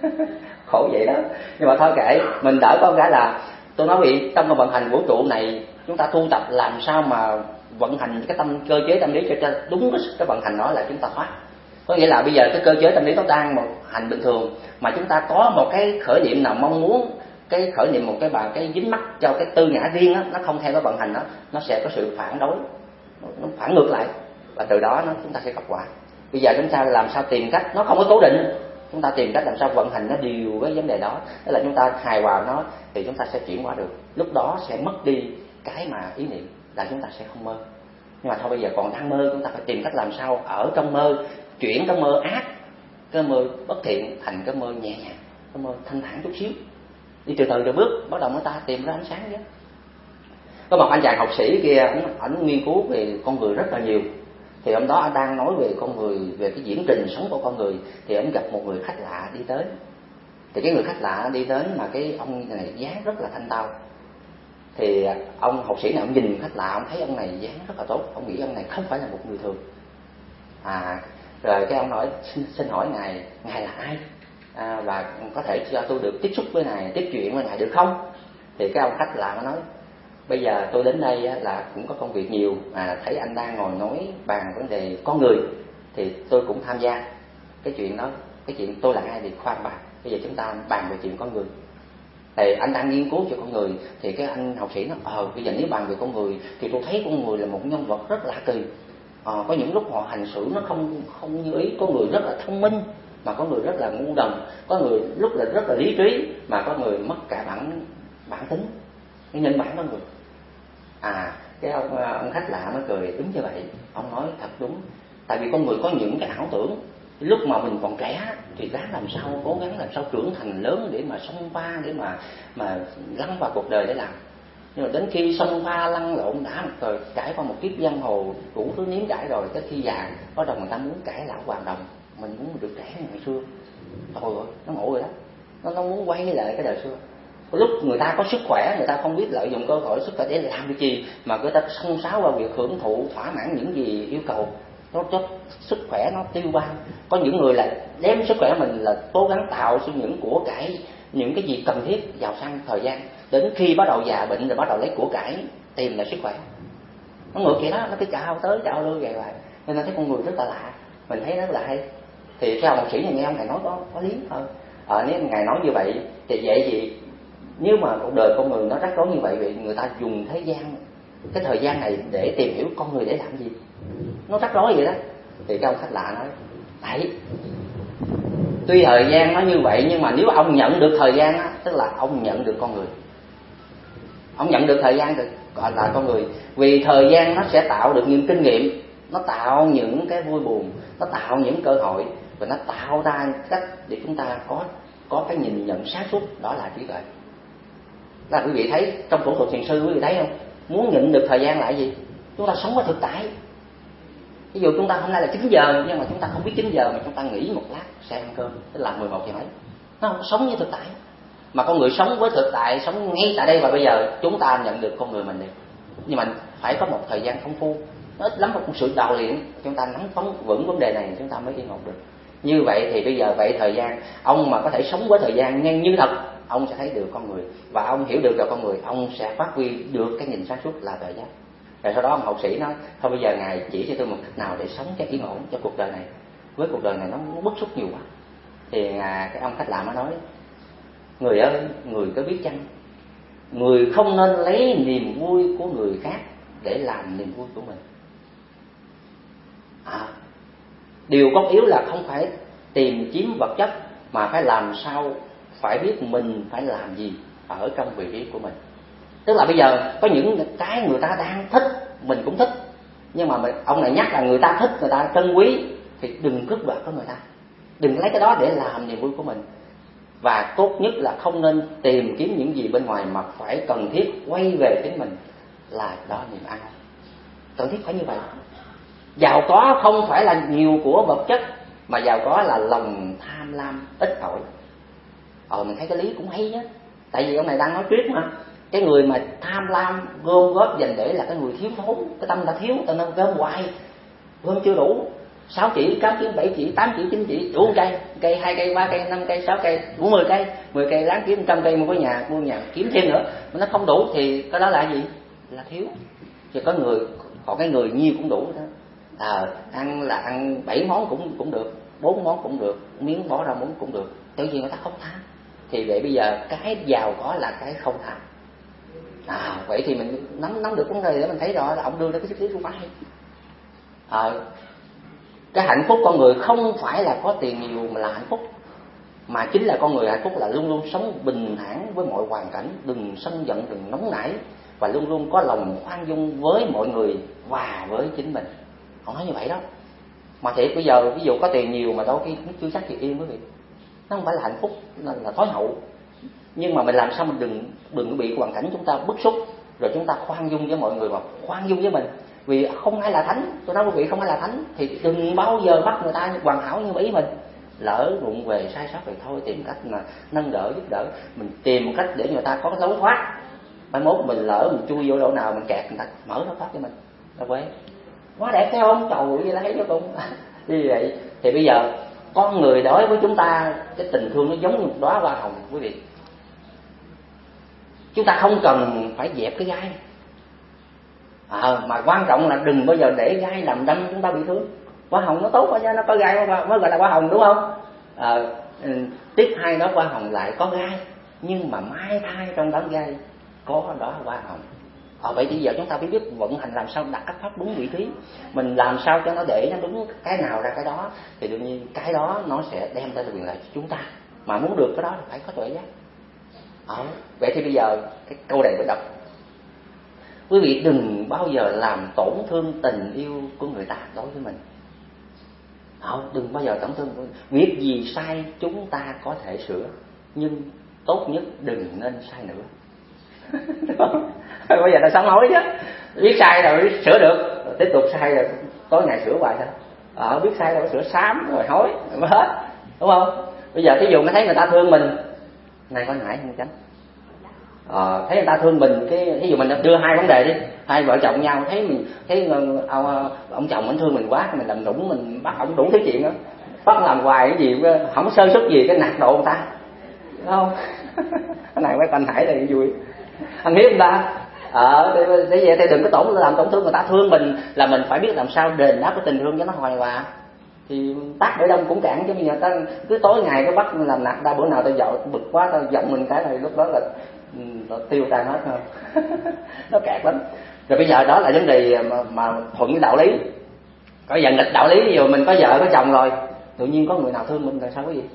khổ vậy đó. Nhưng mà thôi kệ, mình đỡ có cái là tôi nói bị trong cái vận hành vũ trụ này, chúng ta tu tập làm sao mà vận hành cái tâm cơ chế tâm lý cho đúng cái, cái vận hành đó là chúng ta thoát. Có nghĩa là bây giờ cái cơ chế tâm lý nó đang một hành bình thường, mà chúng ta có một cái khởi niệm nào mong muốn, cái khởi niệm một cái bà cái dính mắc cho cái tư ngã riêng đó, nó không theo cái vận hành đó, nó sẽ có sự phản đối, nó phản ngược lại, và từ đó nó chúng ta sẽ gặp quả. Bây giờ chúng ta làm sao tìm cách, nó không có cố định, chúng ta tìm cách làm sao vận hành nó điều với vấn đề đó, đó là chúng ta hài hòa nó thì chúng ta sẽ chuyển qua được. Lúc đó sẽ mất đi cái mà ý niệm, là chúng ta sẽ không mơ. Nhưng mà thôi bây giờ còn đang mơ, chúng ta phải tìm cách làm sao ở trong mơ chuyển cái mơ ác, cái mơ bất thiện thành cái mơ nhẹ nhàng, cái mơ thanh thản chút xíu. đi từ từ từ bước bắt đầu người ta tìm ra ánh sáng chứ. Có một anh chàng học sĩ kia, ảnh, ảnh nghiên cứu về con người rất là nhiều. Thì hôm đó anh đang nói về con người, về cái diễn trình sống của con người, thì anh gặp một người khách lạ đi tới. Thì cái người khách lạ đi đến mà cái ông này dáng rất là thanh tao. Thì ông học sĩ này ông nhìn khách lạ, ông thấy ông này dáng rất là tốt, ông nghĩ ông này không phải là một người thường. À, rồi cái ông nói xin, xin hỏi ngài, ngài là ai? À, và có thể cho tôi được tiếp xúc với ngài, tiếp chuyện với ngài được không? Thì cái ông khách lạ nó nói, bây giờ tôi đến đây là cũng có công việc nhiều, à, thấy anh đang ngồi nói bàn vấn đề con người thì tôi cũng tham gia cái chuyện đó. Cái chuyện tôi là ai thì khoan bàn, bây giờ chúng ta bàn về chuyện con người. Thì anh đang nghiên cứu cho con người, thì cái anh học sĩ nó ờ bây giờ nếu bàn về con người thì tôi thấy con người là một nhân vật rất lạ kỳ. Ờ, có những lúc họ hành xử nó không không như ý, có người rất là thông minh mà có người rất là ngu đần, có người lúc là rất là lý trí mà có người mất cả bản bản tính, cái nhân bản con người. À, cái ông ông khách lạ nó cười, đúng như vậy, ông nói thật đúng. Tại vì con người có những cái ảo tưởng, lúc mà mình còn trẻ thì ráng làm sao, cố gắng làm sao trưởng thành lớn để mà xông pha, để mà mà lăn vào cuộc đời để làm. Nhưng mà đến khi xông pha lăn lộn đã một thời, trải qua một kiếp giang hồ đủ thứ nếm trải rồi, tới khi già bắt đầu người ta muốn cải lão hoàn đồng, mình muốn được trẻ như ngày xưa. Thôi rồi, nó ngộ rồi đó, nó nó muốn quay lại cái đời xưa. Lúc người ta có sức khỏe, người ta không biết lợi dụng cơ hội sức khỏe để làm cái gì, mà người ta xông xáo vào việc hưởng thụ thỏa mãn những gì yêu cầu, nó cho sức khỏe nó tiêu vang. Có những người là đem sức khỏe mình là cố gắng tạo ra những của cải, những cái gì cần thiết vào sang thời gian, đến khi bắt đầu già bệnh rồi bắt đầu lấy của cải tìm lại sức khỏe. Nó ngược vậy đó, nó cứ chào tới chào lui vậy vậy. Nên là thấy con người rất là lạ, mình thấy rất là hay. Thì theo học sĩ này nghe ông thầy nói có có lý thôi. Ờ, nếu ngài nói như vậy thì vậy gì? Nếu mà cuộc đời con người nó rắc rối như vậy, vậy người ta dùng thế gian, cái thời gian này để tìm hiểu con người để làm gì? Nó rắc rối vậy đó. Thì cái ông khách lạ nói, đấy, tuy thời gian nó như vậy nhưng mà nếu ông nhận được thời gian á, tức là ông nhận được con người. Ông nhận được thời gian thì gọi là con người. Vì thời gian nó sẽ tạo được những kinh nghiệm, nó tạo những cái vui buồn, nó tạo những cơ hội, và nó tạo ra cách để chúng ta có có cái nhìn nhận sáng suốt, đó là trí tuệ. Là quý vị thấy trong phẫu thuật thiền sư, quý vị thấy không? Muốn nhịn được thời gian là gì? Chúng ta sống ở thực tại. Ví dụ chúng ta hôm nay là chín giờ, nhưng mà chúng ta không biết chín giờ mà chúng ta nghỉ một lát sẽ ăn cơm, tức là mười một giờ mấy. Nó không sống như thực tại. Mà con người sống với thực tại, sống ngay tại đây và bây giờ, chúng ta nhận được con người mình đi. Nhưng mà phải có một thời gian phong phu, nó ít lắm một sự đào luyện, chúng ta nắm vững vững vấn đề này chúng ta mới yên ổn được. Như vậy thì bây giờ vậy thời gian, ông mà có thể sống với thời gian nhanh như thật, ông sẽ thấy được con người, và ông hiểu được về con người, ông sẽ phát huy được cái nhìn sáng suốt là tuệ giác. Rồi sau đó ông học sĩ nói, thôi bây giờ ngài chỉ cho tôi một cách nào để sống cho yên ổn cho cuộc đời này, với cuộc đời này nó bức xúc nhiều quá. Thì cái ông khách lạ mới nói, người ơi, người có biết chăng, người không nên lấy niềm vui của người khác để làm niềm vui của mình. À, điều cốt yếu là không phải tìm chiếm vật chất, mà phải làm sao phải biết mình phải làm gì ở trong vị trí của mình. Tức là bây giờ có những cái người ta đang thích, mình cũng thích, nhưng mà ông này nhắc là người ta thích, người ta trân quý, thì đừng cướp đoạt của người ta, đừng lấy cái đó để làm niềm vui của mình. Và tốt nhất là không nên tìm kiếm những gì bên ngoài, mà phải cần thiết quay về chính mình, là đó niềm an. Cần thiết phải như vậy. Giàu có không phải là nhiều của vật chất, mà giàu có là lòng tham lam ít ỏi. Ờ mình thấy cái lý cũng hay á. Tại vì ông này đang nói triết mà. Cái người mà tham lam gom góp dành để là cái người thiếu thốn, cái tâm đã thiếu, cho nên gom hoài, gom chưa đủ. Sáu chỉ, tám chỉ, bảy chỉ, tám chỉ, chín chỉ, đủ cây, cây hai cây, ba cây, năm cây, sáu cây, đủ mười cây, mười cây láng kiếm trăm cây, một cái nhà, mua nhà kiếm thêm nữa, mà nó không đủ thì cái đó là gì? Là thiếu. Chứ có người, còn cái người nhiêu cũng đủ đó. À, ăn là ăn bảy món cũng cũng được, bốn món cũng được, miếng bỏ ra muốn cũng được. Tự nhiên người ta không tham. Thì vậy bây giờ cái giàu có là cái không tham. À, vậy thì mình nắm nắm được vấn đề để mình thấy rõ là ông đưa ra cái triết lý của phải. À, cái hạnh phúc con người không phải là có tiền nhiều mà là hạnh phúc, mà chính là con người hạnh phúc là luôn luôn sống bình thản với mọi hoàn cảnh, đừng sân giận, đừng nóng nảy, và luôn luôn có lòng khoan dung với mọi người và với chính mình. Họ nói như vậy đó. Mà thiệt bây giờ ví dụ có tiền nhiều mà đôi khi cũng chưa chắc gì yên quý vị. Nó không phải là hạnh phúc, là, là thói hậu. Nhưng mà mình làm sao mình đừng đừng bị hoàn cảnh chúng ta bức xúc, rồi chúng ta khoan dung với mọi người mà khoan dung với mình. Vì không ai là thánh, tôi nói quý vị không ai là thánh, thì đừng bao giờ bắt người ta hoàn hảo như ý mình. Lỡ vụng về sai sót thì thôi tìm cách mà nâng đỡ giúp đỡ, mình tìm một cách để người ta có cái lối thoát. Mai mốt mình lỡ mình chui vô độ nào mình kẹt, người ta mở lối thoát cho mình. Đâu quên quá đẹp thấy không, trời ơi lấy cho con như vậy. Thì bây giờ con người đối với chúng ta cái tình thương nó giống như một đóa hoa hồng quý vị. Chúng ta không cần phải dẹp cái gai, à, mà quan trọng là đừng bao giờ để gai làm đâm chúng ta bị thương. Hoa hồng nó tốt chứ, nó có gai mới gọi là hoa hồng, đúng không? À, tiếp hai đó hoa hồng lại có gai, nhưng mà mai thai trong đám gai có đó hoa hồng. À, vậy thì giờ chúng ta phải biết vận hành làm sao đặt cách pháp đúng vị trí, mình làm sao cho nó để nó đúng cái nào ra cái đó, thì đương nhiên cái đó nó sẽ đem tới quyền lợi cho chúng ta. Mà muốn được cái đó là phải có tuệ giác. À, vậy thì bây giờ cái câu này mới đọc: quý vị đừng bao giờ làm tổn thương tình yêu của người ta đối với mình. Không, đừng bao giờ tổn thương. Việc gì sai chúng ta có thể sửa, nhưng tốt nhất đừng nên sai nữa. Bây giờ ta sám hối chứ, biết sai rồi sửa được, rồi tiếp tục sai rồi tối ngày sửa hoài thôi. Ờ, biết sai rồi sửa sám rồi hối rồi mới hết, đúng không? Bây giờ thí dụ nó thấy người ta thương mình, này có nãy không tránh. Ờ, thấy người ta thương mình, cái thí dụ mình đưa hai vấn đề đi, hai vợ chồng nhau thấy mình thấy ông, ông chồng anh thương mình quá, mình làm nũng, mình bắt ông đủ thứ chuyện đó, bắt làm hoài cái gì không sơ suất gì cái nạt độ người ta, đúng không? Cái này mấy anh Hải thì vui, anh hiếp người ta. Ờ, để vậy thì đừng có tổn làm tổn thương người ta. Thương mình là mình phải biết làm sao đền đáp cái tình thương cho nó hoài hòa. Thì tác bể đông cũng cạn, chứ bây giờ ta cứ tối ngày cứ bắt làm nạt ta, bữa nào ta dội bực quá ta giận mình cái này lúc đó là nó tiêu tan hết không? Nó kẹt lắm. Rồi bây giờ đó là vấn đề mà, mà thuận với đạo lý. Có giờ nghịch đạo lý rồi mình có vợ có chồng rồi, tự nhiên có người nào thương mình là sao cái gì?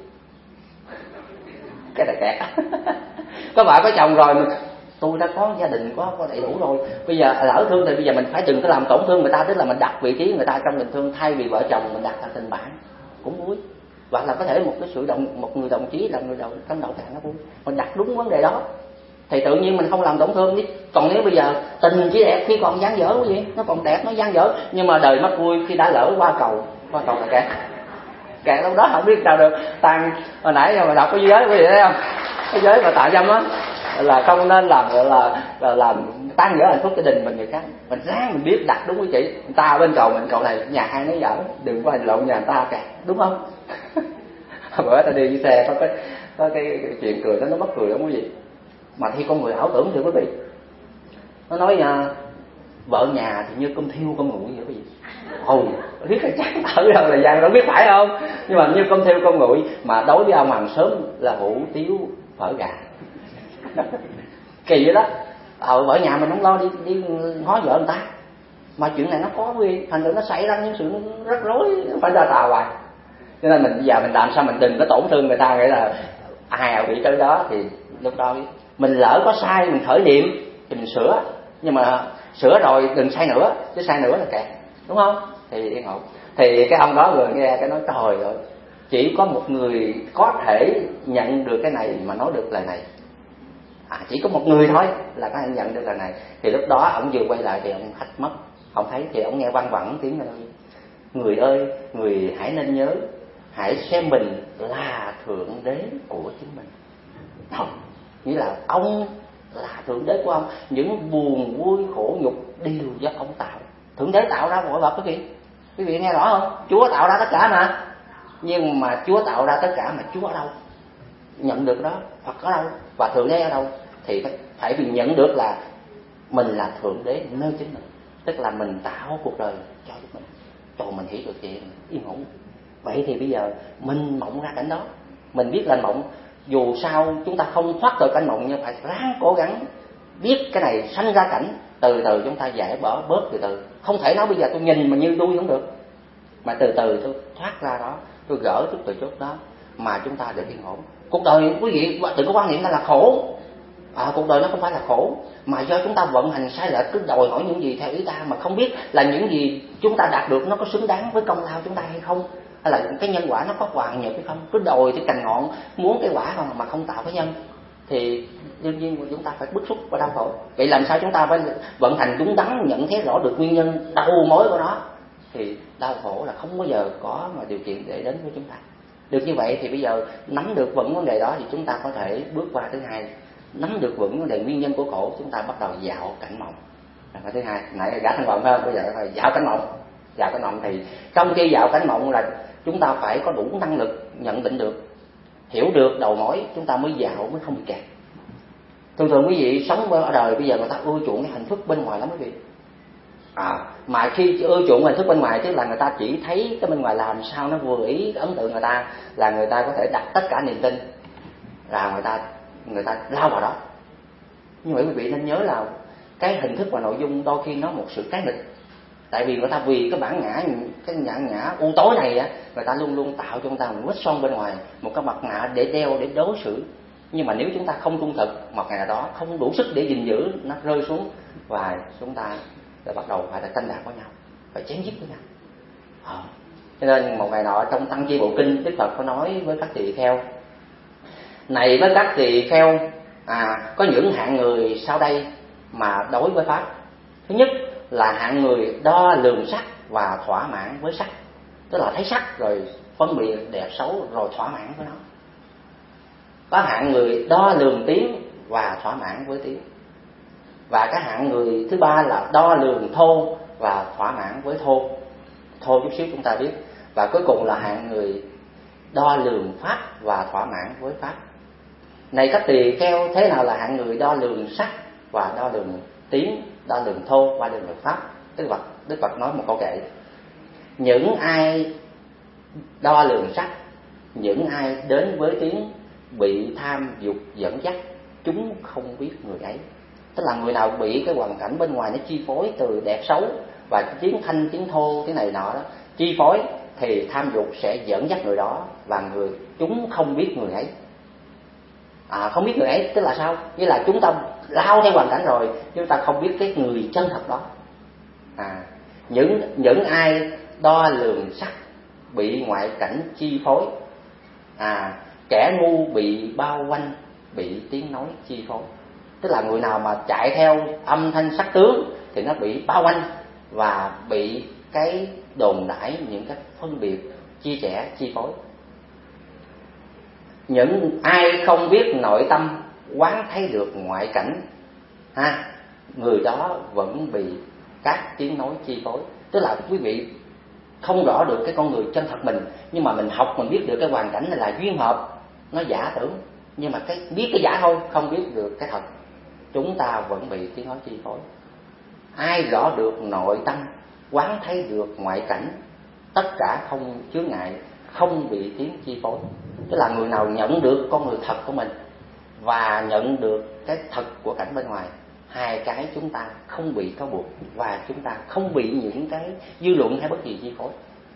Cái này kẹt. Có vợ có chồng rồi, mình, tôi đã có gia đình có có đầy đủ rồi, bây giờ lỡ thương thì bây giờ mình phải đừng có làm tổn thương người ta, tức là mình đặt vị trí người ta trong tình thương, thay vì vợ chồng mình đặt là tình bạn cũng vui. Hoặc là có thể một cái sự động một người đồng chí là người đồng trong đậu cạn nó vui, mình đặt đúng vấn đề đó thì tự nhiên mình không làm tổn thương đi. Còn nếu bây giờ tình chỉ đẹp khi còn dang dở cái gì, nó còn đẹp nó dang dở, nhưng mà đời mất vui khi đã lỡ qua cầu, qua cầu là kẹt, kẹt lúc đó không biết sao được. Tàn hồi nãy mà đọc cái giới quý vị thấy không, cái giới mà tạ dâm á là không nên làm là, là làm tan vỡ hạnh phúc gia đình mình người khác. Mình ráng mình biết đặt đúng cái chỉ, người ta bên cầu mình cầu này nhà ai nấy dở, đừng có hành lộn nhà người ta kẹt, đúng không? Bữa ta đi với xe có cái có cái, cái chuyện cười đó nó mắc cười lắm quý vị. Mà khi con người ảo tưởng thì quý vị, nó nói à, vợ nhà thì như cơm thiêu cơm nguội vậy quý vị. Ồ, biết cái chắc ở đâu là gian đâu biết phải không? Nhưng mà như cơm thiêu cơm nguội, mà đối với ông hàng sớm là hủ tiếu phở gà. Kỳ vậy đó. Ờ, vợ nhà mình không lo đi đi ngó vợ người ta, mà chuyện này nó có quý, thành ra nó xảy ra những sự rắc rối, phải ra tà hoài. Cho nên mình giờ mình làm sao mình đừng có tổn thương người ta, nghĩa là ai bị tới đó thì lúc đó mình lỡ có sai mình khởi niệm thì mình sửa, nhưng mà sửa rồi đừng sai nữa, chứ sai nữa là kẹt, đúng không? Thì yên ổn. Thì cái ông đó vừa nghe cái nói trời ơi, chỉ có một người có thể nhận được cái này mà nói được lời này, à, chỉ có một người thôi là có thể nhận được lời này. Thì lúc đó ông vừa quay lại thì ông hắt mất, ông thấy thì ông nghe văng vẳng tiếng nói: người ơi, người hãy nên nhớ, hãy xem mình là thượng đế của chính mình. Không, nghĩa là ông là thượng đế của ông, những buồn vui khổ nhục đều do ông tạo. Thượng đế tạo ra mọi vật quý vị, quý vị nghe rõ không? Chúa tạo ra tất cả mà, nhưng mà Chúa tạo ra tất cả mà Chúa ở đâu? Nhận được đó, Phật ở đâu và thượng đế ở đâu? Thì phải vì nhận được là mình là thượng đế nơi chính mình, tức là mình tạo cuộc đời cho chúng mình, cho mình hiểu được chuyện yên ổn. Vậy thì bây giờ mình mộng ra cảnh đó, mình biết là mộng, dù sao chúng ta không thoát được cảnh mộng, nhưng phải ráng cố gắng biết cái này sanh ra cảnh, từ từ chúng ta giải bỏ bớt từ từ. Không thể nói bây giờ tôi nhìn mà như đuôi không được, mà từ từ tôi thoát ra đó, tôi gỡ chút từ chút đó mà chúng ta được yên ổn. Cuộc đời quý vị đừng có quan niệm là khổ, à, cuộc đời nó không phải là khổ, mà do chúng ta vận hành sai lệch, cứ đòi hỏi những gì theo ý ta mà không biết là những gì chúng ta đạt được nó có xứng đáng với công lao chúng ta hay không, hay là cái nhân quả nó có hoàn nhập hay không. Cứ đòi cái cành ngọn muốn cái quả không mà không tạo cái nhân, thì đương nhiên chúng ta phải bức xúc và đau khổ. Vậy làm sao chúng ta phải vận hành đúng đắn, nhận thấy rõ được nguyên nhân đầu mối của nó, thì đau khổ là không bao giờ có mà điều kiện để đến với chúng ta. Được như vậy thì bây giờ nắm được vững vấn đề đó thì chúng ta có thể bước qua thứ hai. Nắm được vững vấn đề nguyên nhân của khổ, chúng ta bắt đầu dạo cảnh mộng. Và thứ hai, nãy gã thanh vọng hơn, bây giờ phải dạo cảnh mộng. Dạo cảnh mộng thì trong khi dạo cảnh mộng là chúng ta phải có đủ năng lực nhận định được, hiểu được đầu mối, chúng ta mới dạo, mới không bị kẹt. Thường thường quý vị sống ở đời bây giờ người ta ưa chuộng cái hình thức bên ngoài lắm quý vị. À, mà khi ưa chuộng hình thức bên ngoài tức là người ta chỉ thấy cái bên ngoài làm sao nó vừa ý ấn tượng người ta, là người ta có thể đặt tất cả niềm tin, là người ta người ta lao vào đó. Nhưng mà quý vị nên nhớ là cái hình thức và nội dung đôi khi nó một sự trái nghịch. Tại vì người ta vì cái bản ngã, cái nhã nhã u tối này á, người ta luôn luôn tạo cho chúng ta một vết son bên ngoài, một cái mặt nạ để đeo, để đối xử. Nhưng mà nếu chúng ta không trung thực, một ngày nào đó không đủ sức để gìn giữ, nó rơi xuống và chúng ta lại bắt đầu phải là tranh đạt với nhau, phải chém giết với nhau. À, cho nên một ngày nọ trong Tăng Chi Bộ Kinh, Đức Phật có nói với các tỳ kheo: này với các tỳ kheo, à, có những hạng người sau đây mà đối với pháp. Thứ nhất là hạng người đo lường sắc và thỏa mãn với sắc, tức là thấy sắc rồi phân biệt đẹp xấu rồi thỏa mãn với nó. Có hạng người đo lường tiếng và thỏa mãn với tiếng. Và cái hạng người thứ ba là đo lường thô và thỏa mãn với thô. Thô chút xíu chúng ta biết. Và cuối cùng là hạng người đo lường pháp và thỏa mãn với pháp. Này các tỳ kheo, thế nào là hạng người đo lường sắc và đo lường tiếng, đo lường thô và đo lường pháp? Đức Phật, Đức Phật nói một câu kệ: những ai đo lường sắc, những ai đến với tiếng bị tham dục dẫn dắt, chúng không biết người ấy. Tức là người nào bị cái hoàn cảnh bên ngoài nó chi phối từ đẹp xấu và tiếng thanh, tiếng thô, cái này nọ đó chi phối, thì tham dục sẽ dẫn dắt người đó, và người chúng không biết người ấy. À, không biết người ấy tức là sao? Nghĩa là chúng ta lao theo hoàn cảnh rồi, chúng ta không biết cái người chân thật đó. À, những những ai đo lường sắc bị ngoại cảnh chi phối, à, kẻ ngu bị bao quanh, bị tiếng nói chi phối. Tức là người nào mà chạy theo âm thanh sắc tướng thì nó bị bao quanh và bị cái đồn đãi, những cái phân biệt chia sẻ chi phối. Những ai không biết nội tâm quán thấy được ngoại cảnh, ha, người đó vẫn bị các tiếng nói chi phối. Tức là quý vị không rõ được cái con người chân thật mình, nhưng mà mình học mình biết được cái hoàn cảnh này là duyên hợp, nó giả tưởng, nhưng mà cái biết cái giả thôi, không biết được cái thật, chúng ta vẫn bị tiếng nói chi phối. Ai rõ được nội tâm quán thấy được ngoại cảnh, tất cả không chướng ngại, không bị tiếng chi phối. Tức là người nào nhận được con người thật của mình và nhận được cái thật của cảnh bên ngoài, hai cái chúng ta không bị cáo buộc và chúng ta không bị những cái dư luận hay bất kỳ chi phối.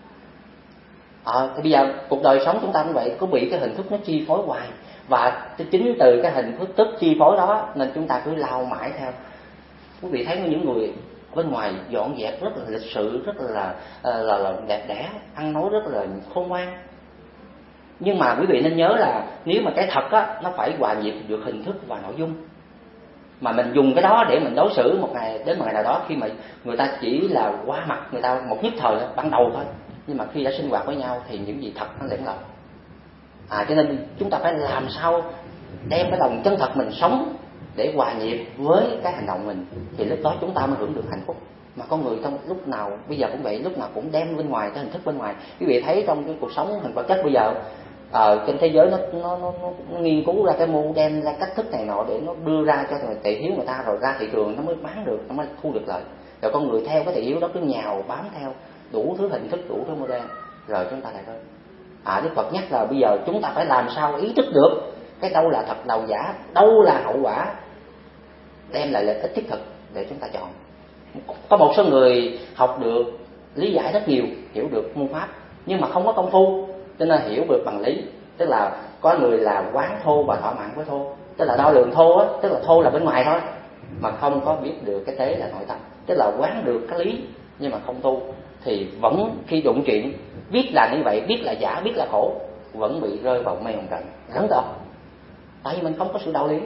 À, thì bây giờ cuộc đời sống chúng ta cũng vậy, có bị cái hình thức nó chi phối hoài, và chính từ cái hình thức tức chi phối đó nên chúng ta cứ lao mãi theo. Quý vị thấy có những người bên ngoài dọn dẹp rất là lịch sự, rất là là, là, là đẹp đẽ, ăn nói rất là khôn ngoan, nhưng mà quý vị nên nhớ là nếu mà cái thật á, nó phải hòa nhịp được hình thức và nội dung. Mà mình dùng cái đó để mình đối xử một ngày đến một ngày nào đó, khi mà người ta chỉ là qua mặt người ta một nhất thời ban đầu thôi, nhưng mà khi đã sinh hoạt với nhau thì những gì thật nó lẫn lộn. À, cho nên chúng ta phải làm sao đem cái lòng chân thật mình sống để hòa nhịp với cái hành động mình, thì lúc đó chúng ta mới hưởng được hạnh phúc. Mà con người trong lúc nào bây giờ cũng vậy, lúc nào cũng đem bên ngoài cái hình thức bên ngoài. Quý vị thấy trong cái cuộc sống hình vật chất bây giờ, ở trên thế giới nó, nó, nó, nó nghiên cứu ra cái mô đem ra cách thức này nọ để nó đưa ra cho người tỳ hiếu người ta, rồi ra thị trường nó mới bán được, nó mới thu được lợi. Rồi con người theo cái tỳ hiếu đó cứ nhào bám theo đủ thứ hình thức, đủ thứ mô đem, rồi chúng ta lại rơi. À, Đức Phật nhắc là bây giờ chúng ta phải làm sao ý thức được cái đâu là thật, đâu giả, đâu là hậu quả đem lại lợi ích thiết thực để chúng ta chọn. Có một số người học được lý giải rất nhiều, hiểu được môn pháp, nhưng mà không có công phu, cho nên hiểu được bằng lý. Tức là có người là quán thô và thỏa mãn với thô, tức là đo lường thô á, tức là thô là bên ngoài thôi, mà không có biết được cái tế là nội tâm. Tức là quán được cái lý nhưng mà không tu, thì vẫn khi đụng chuyện biết là như vậy, biết là giả, biết là khổ, vẫn bị rơi vào mê hồn trận, rắn to. tại vì mình không có sự đạo lý.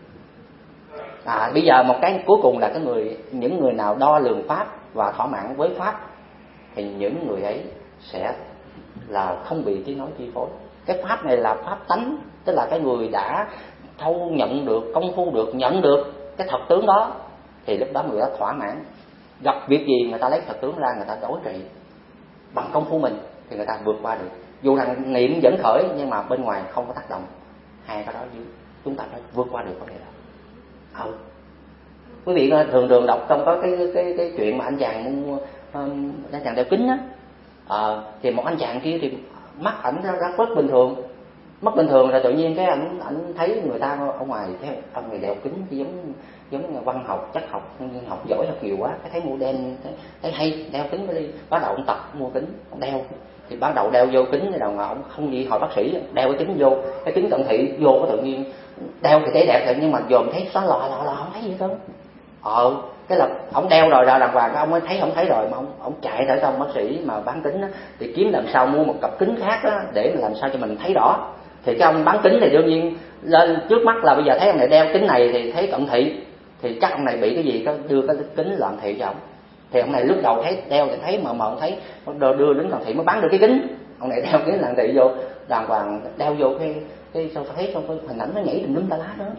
À, bây giờ một cái cuối cùng là cái người những người nào đo lường pháp và thỏa mãn với pháp thì những người ấy sẽ là không bị tiếng nói chi phối. Cái pháp này là pháp tánh, tức là cái người đã thâu nhận được, công phu được, nhận được cái thật tướng đó thì lúc đó người đó thỏa mãn. Gặp việc gì người ta lấy thật tướng ra, người ta đối trị bằng công phu mình thì người ta vượt qua được. Dù rằng niệm vẫn khởi nhưng mà bên ngoài không có tác động, hai cái đó chúng ta phải vượt qua được vấn đề đó. Ừ. Quý vị thường thường đọc trong có cái cái cái chuyện mà anh chàng mua um, anh chàng đeo kính á, à, thì một anh chàng kia thì mắt ảnh nó rất bình thường, mất bình thường là tự nhiên cái ảnh ảnh thấy người ta ở ngoài theo ông người đeo kính giống giống văn học, chất học, học giỏi học nhiều quá, cái thấy mua đen thấy, thấy hay đeo kính mới đi, bắt đầu ông tập mua kính, ông đeo thì bắt đầu đeo vô kính, đầu ngờ ông không gì hỏi bác sĩ đeo cái kính vô, cái kính cận thị vô có tự nhiên đeo thì thấy đẹp thật nhưng mà dòm thấy xóa lò lò lò không thấy gì hết. Ờ, cái là ông đeo rồi ra đàng hoàng, ông mới thấy không thấy rồi mà ông ông chạy tới trong bác sĩ mà bán kính á, thì kiếm làm sao mua một cặp kính khác á, để làm sao cho mình thấy rõ. Thì cái ông bán kính thì đương nhiên lên trước mắt là bây giờ thấy ông này đeo kính này thì thấy cận thị, thì chắc ông này bị cái gì, có đưa cái kính loạn thị cho ông. Thì ông này lúc đầu thấy đeo thì thấy mờ mờ không thấy, đưa, đưa đến loạn thị mới bán được cái kính. Ông này đeo kính loạn thị vô đàng hoàng, đeo vô cái cái sao thấy xong cái hình ảnh nó nhảy tùm lum tà lá nữa.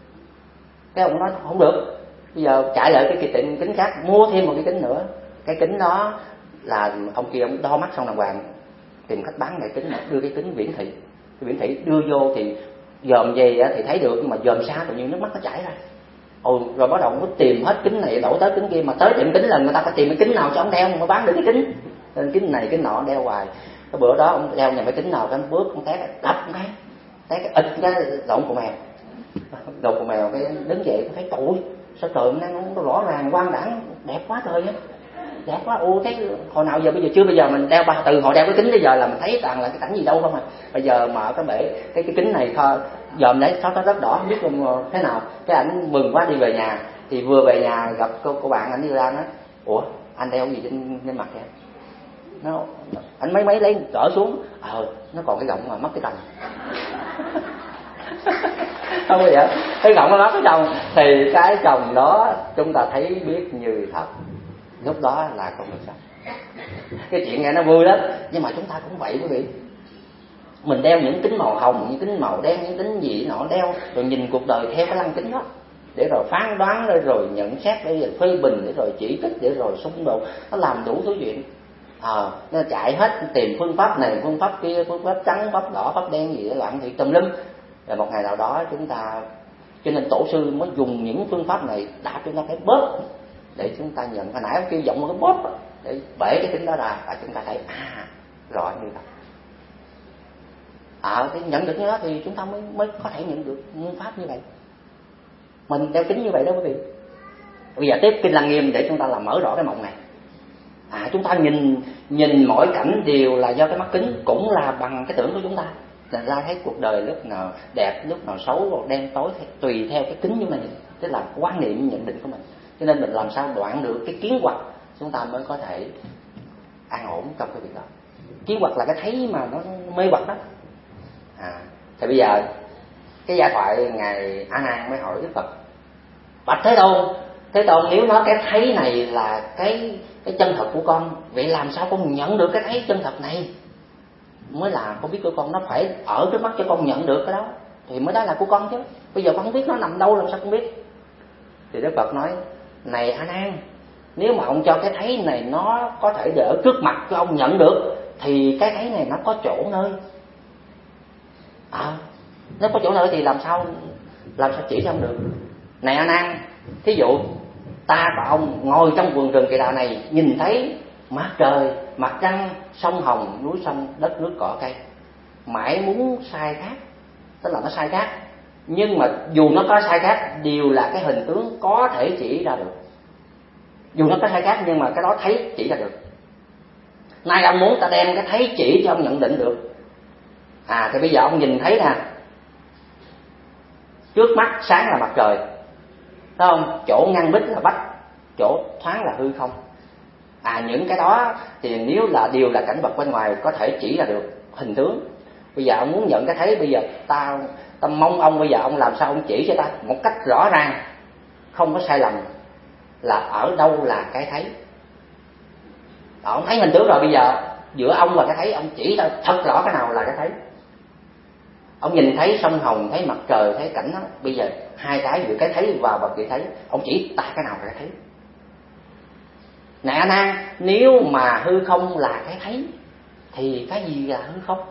Cái ông nói không được, bây giờ chạy lại cái tiệm kính khác mua thêm một cái kính nữa. Cái kính đó là ông kia ông đo mắt xong đàng hoàng tìm cách bán lại kính, đưa cái kính viễn thị, cái viễn thị đưa vô thì dòm về thì thấy được, nhưng mà dòm xa tự nhiên nước mắt nó chảy ra. Ồ, rồi bắt đầu ông tìm hết kính này đổ tới kính kia, mà tới tiệm kính là người ta phải tìm cái kính nào cho ông đeo mới bán được cái kính, nên kính này kính nọ đeo hoài. Cái bữa đó ông đeo nhầm cái kính nào cái ông bước ông té đập cái té cái ịt cái lộn của mèo lộn của mèo cái đứng dậy thấy tội sao trời nó, nó rõ ràng quang đãng đẹp quá trời á, đẹp quá. Ô thấy hồi nào giờ bây giờ chưa bây giờ mình đeo ba từ hồi đeo cái kính bây giờ là mình thấy toàn là cái cảnh gì đâu không à. Bây giờ mở cái bể cái cái kính này thôi dòm đấy nó rất đỏ không biết luôn thế nào. Cái ảnh mừng quá đi về nhà, thì vừa về nhà gặp cô, cô bạn ảnh đi ra nói ủa anh đeo gì trên trên mặt vậy? Nó anh mấy mấy lấy cỡ xuống, ờ nó còn cái gọng mà mất cái cành. Không bao giờ cái gọng nó mất cái chồng, thì cái chồng đó chúng ta thấy biết như thật, lúc đó là không được sao. Cái chuyện nghe nó vui lắm, nhưng mà chúng ta cũng vậy quý vị. Mình đeo những kính màu hồng, những kính màu đen, những kính gì nọ đeo, rồi nhìn cuộc đời theo cái lăng kính đó, để rồi phán đoán, để rồi nhận xét, để rồi phê bình, để rồi chỉ trích, để rồi xung đột, nó làm đủ thứ chuyện. Ờ, à, nó chạy hết tìm phương pháp này, phương pháp kia, phương pháp trắng, pháp đỏ, pháp đen gì đó loạn thì tùm lum. Rồi một ngày nào đó chúng ta, cho nên tổ sư mới dùng những phương pháp này đạp chúng ta cái bóp để chúng ta nhận. Hồi nãy ông kêu giọng một cái bóp để bể cái kính đó ra và chúng ta thấy à rõ như vậy. À, thì nhận được như đó thì chúng ta mới mới có thể nhận được phương pháp như vậy. Mình đeo kính như vậy đó quý vị. Bây giờ tiếp Kinh Lăng Nghiêm để chúng ta làm mở rõ cái mộng này. À, chúng ta nhìn nhìn mọi cảnh đều là do cái mắt kính, cũng là bằng cái tưởng của chúng ta. Thành ra thấy cuộc đời lúc nào đẹp, lúc nào xấu, hoặc đen tối tùy theo cái kính của mình, tức là quan niệm nhận định của mình. Cho nên mình làm sao đoạn được cái kiến hoặc, chúng ta mới có thể an ổn trong cái việc đó. Kiến hoặc là cái thấy mà nó mê hoặc đó. À, thì bây giờ cái giải thoại ngài A Nan mới hỏi Đức Phật: bạch Thế Tôn, Thế Tôn nếu nói cái thấy này là cái cái chân thật của con, vậy làm sao con nhận được cái thấy chân thật này? Mới là con biết của con, nó phải ở trước mắt cho con nhận được cái đó thì mới đó là của con chứ. Bây giờ con không biết nó nằm đâu làm sao con biết? Thì Đức Phật nói: này A Nan, nếu mà ông cho cái thấy này nó có thể để ở trước mặt cho ông nhận được thì cái thấy này nó có chỗ nơi. À, nó có chỗ nơi thì làm sao làm sao chỉ cho ông được? Này A Nan, thí dụ ta và ông ngồi trong vườn rừng Kỳ Đà này, nhìn thấy mặt trời, mặt trăng, sông Hồng, núi sông, đất nước cỏ cây, mãi muốn sai khác, tức là nó sai khác, nhưng mà dù nó có sai khác đều là cái hình tướng có thể chỉ ra được. Dù nó có sai khác nhưng mà cái đó thấy chỉ ra được. Nay ông muốn ta đem cái thấy chỉ cho ông nhận định được. À, thì bây giờ ông nhìn thấy nè, trước mắt sáng là mặt trời, thấy không? Chỗ ngăn bích là vách, chỗ thoáng là hư không. À, những cái đó thì nếu là đều là cảnh vật bên ngoài có thể chỉ ra được hình tướng. Bây giờ ông muốn nhận cái thấy, bây giờ ta ta mong ông bây giờ ông làm sao ông chỉ cho ta một cách rõ ràng, không có sai lầm, là ở đâu là cái thấy. Ông thấy hình tướng rồi, bây giờ giữa ông và cái thấy, ông chỉ ta thật rõ cái nào là cái thấy. Ông nhìn thấy sông Hồng, thấy mặt trời, thấy cảnh đó, bây giờ hai cái giữa cái thấy và vật vị thấy, ông chỉ ta cái nào là cái thấy. Này A Nan, nếu mà hư không là cái thấy thì cái gì là hư không?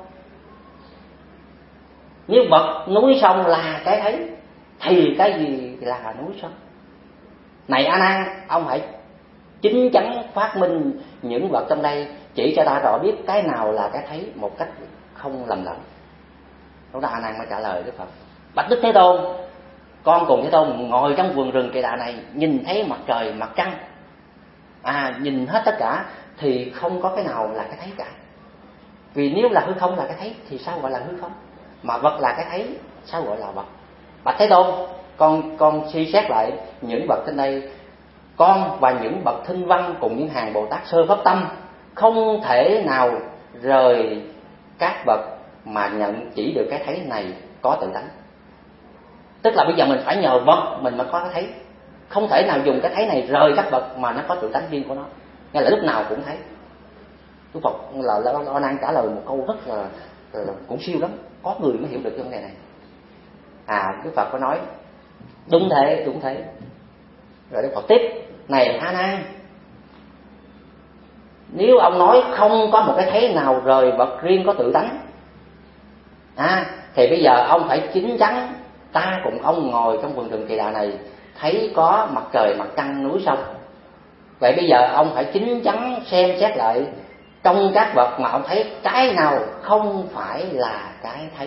Nếu vật núi sông là cái thấy thì cái gì là núi sông? Này A Nan, ông hãy chính chắn phát minh những vật trong đây, chỉ cho ta rõ biết cái nào là cái thấy một cách không lầm lẫn. Lúc đó A Nan mới trả lời Đức Phật: bạch Đức Thế Tôn, con cùng Thế Tôn ngồi trong vườn rừng Kỳ Đà này, nhìn thấy mặt trời mặt trăng, à nhìn hết tất cả thì không có cái nào là cái thấy cả. Vì nếu là hư không là cái thấy thì sao gọi là hư không? Mà vật là cái thấy, sao gọi là vật? Bạch Thế Tôn, con con suy xét lại những vật trên đây, con và những bậc thinh văn cùng những hàng Bồ Tát sơ pháp tâm không thể nào rời các vật mà nhận chỉ được cái thấy này có tự tánh. Tức là bây giờ mình phải nhờ vật mình mới có cái thấy, không thể nào dùng cái thấy này rời các vật mà nó có tự tánh riêng của nó, nghĩa là lúc nào cũng thấy. Đức Phật là A Nan trả lời một câu rất là, là cũng siêu lắm, có người mới hiểu được cái vấn đề này. À Đức Phật có nói đúng thế, đúng thế. Rồi Đức Phật tiếp: này A Nan, nếu ông nói không có một cái thấy nào rời vật riêng có tự tánh, à, thì bây giờ ông phải chín chắn ta cùng ông ngồi trong vườn rừng Kỳ Đà này, thấy có mặt trời, mặt trăng, núi sông. Vậy bây giờ ông phải chín chắn xem xét lại trong các vật mà ông thấy cái nào không phải là cái thấy.